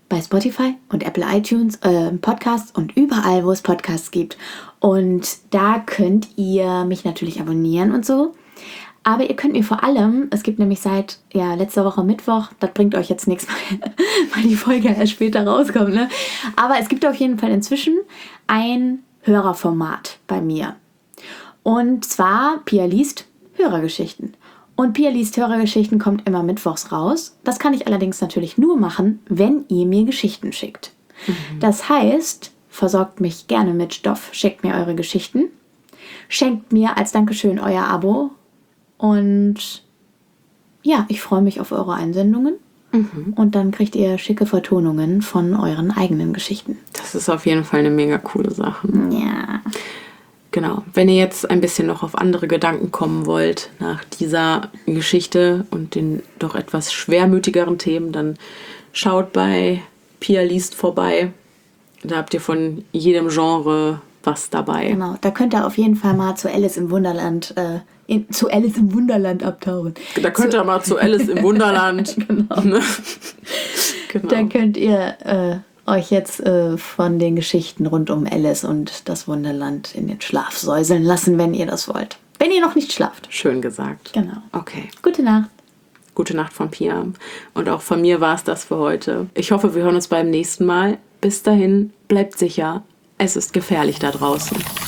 bei Spotify und Apple iTunes, äh, Podcasts und überall, wo es Podcasts gibt. Und da könnt ihr mich natürlich abonnieren und so. Aber ihr könnt mir vor allem, es gibt nämlich seit ja, letzter Woche Mittwoch, das bringt euch jetzt nichts, weil die Folge erst später rauskommt, ne? Aber es gibt auf jeden Fall inzwischen ein Hörerformat bei mir. Und zwar Pia liest Hörergeschichten. Und Pia liest Hörergeschichten kommt immer mittwochs raus. Das kann ich allerdings natürlich nur machen, wenn ihr mir Geschichten schickt. Mhm. Das heißt, versorgt mich gerne mit Stoff, schickt mir eure Geschichten, schenkt mir als Dankeschön euer Abo und ja, ich freue mich auf eure Einsendungen. Mhm. Und dann kriegt ihr schicke Vertonungen von euren eigenen Geschichten. Das ist auf jeden Fall eine mega coole Sache. Ja. Genau, wenn ihr jetzt ein bisschen noch auf andere Gedanken kommen wollt nach dieser Geschichte und den doch etwas schwermütigeren Themen, dann schaut bei Pia liest vorbei. Da habt ihr von jedem Genre was dabei. Genau, da könnt ihr auf jeden Fall mal zu Alice im Wunderland, äh, in, zu Alice im Wunderland abtauchen. Da könnt ihr mal zu Alice im Wunderland. Genau. Ne? Genau. Dann könnt ihr äh, euch jetzt äh, von den Geschichten rund um Alice und das Wunderland in den Schlaf säuseln lassen, wenn ihr das wollt. Wenn ihr noch nicht schlaft. Schön gesagt. Genau. Okay. Gute Nacht. Gute Nacht von Pia. Und auch von mir war es das für heute. Ich hoffe, wir hören uns beim nächsten Mal. Bis dahin, bleibt sicher. Es ist gefährlich da draußen.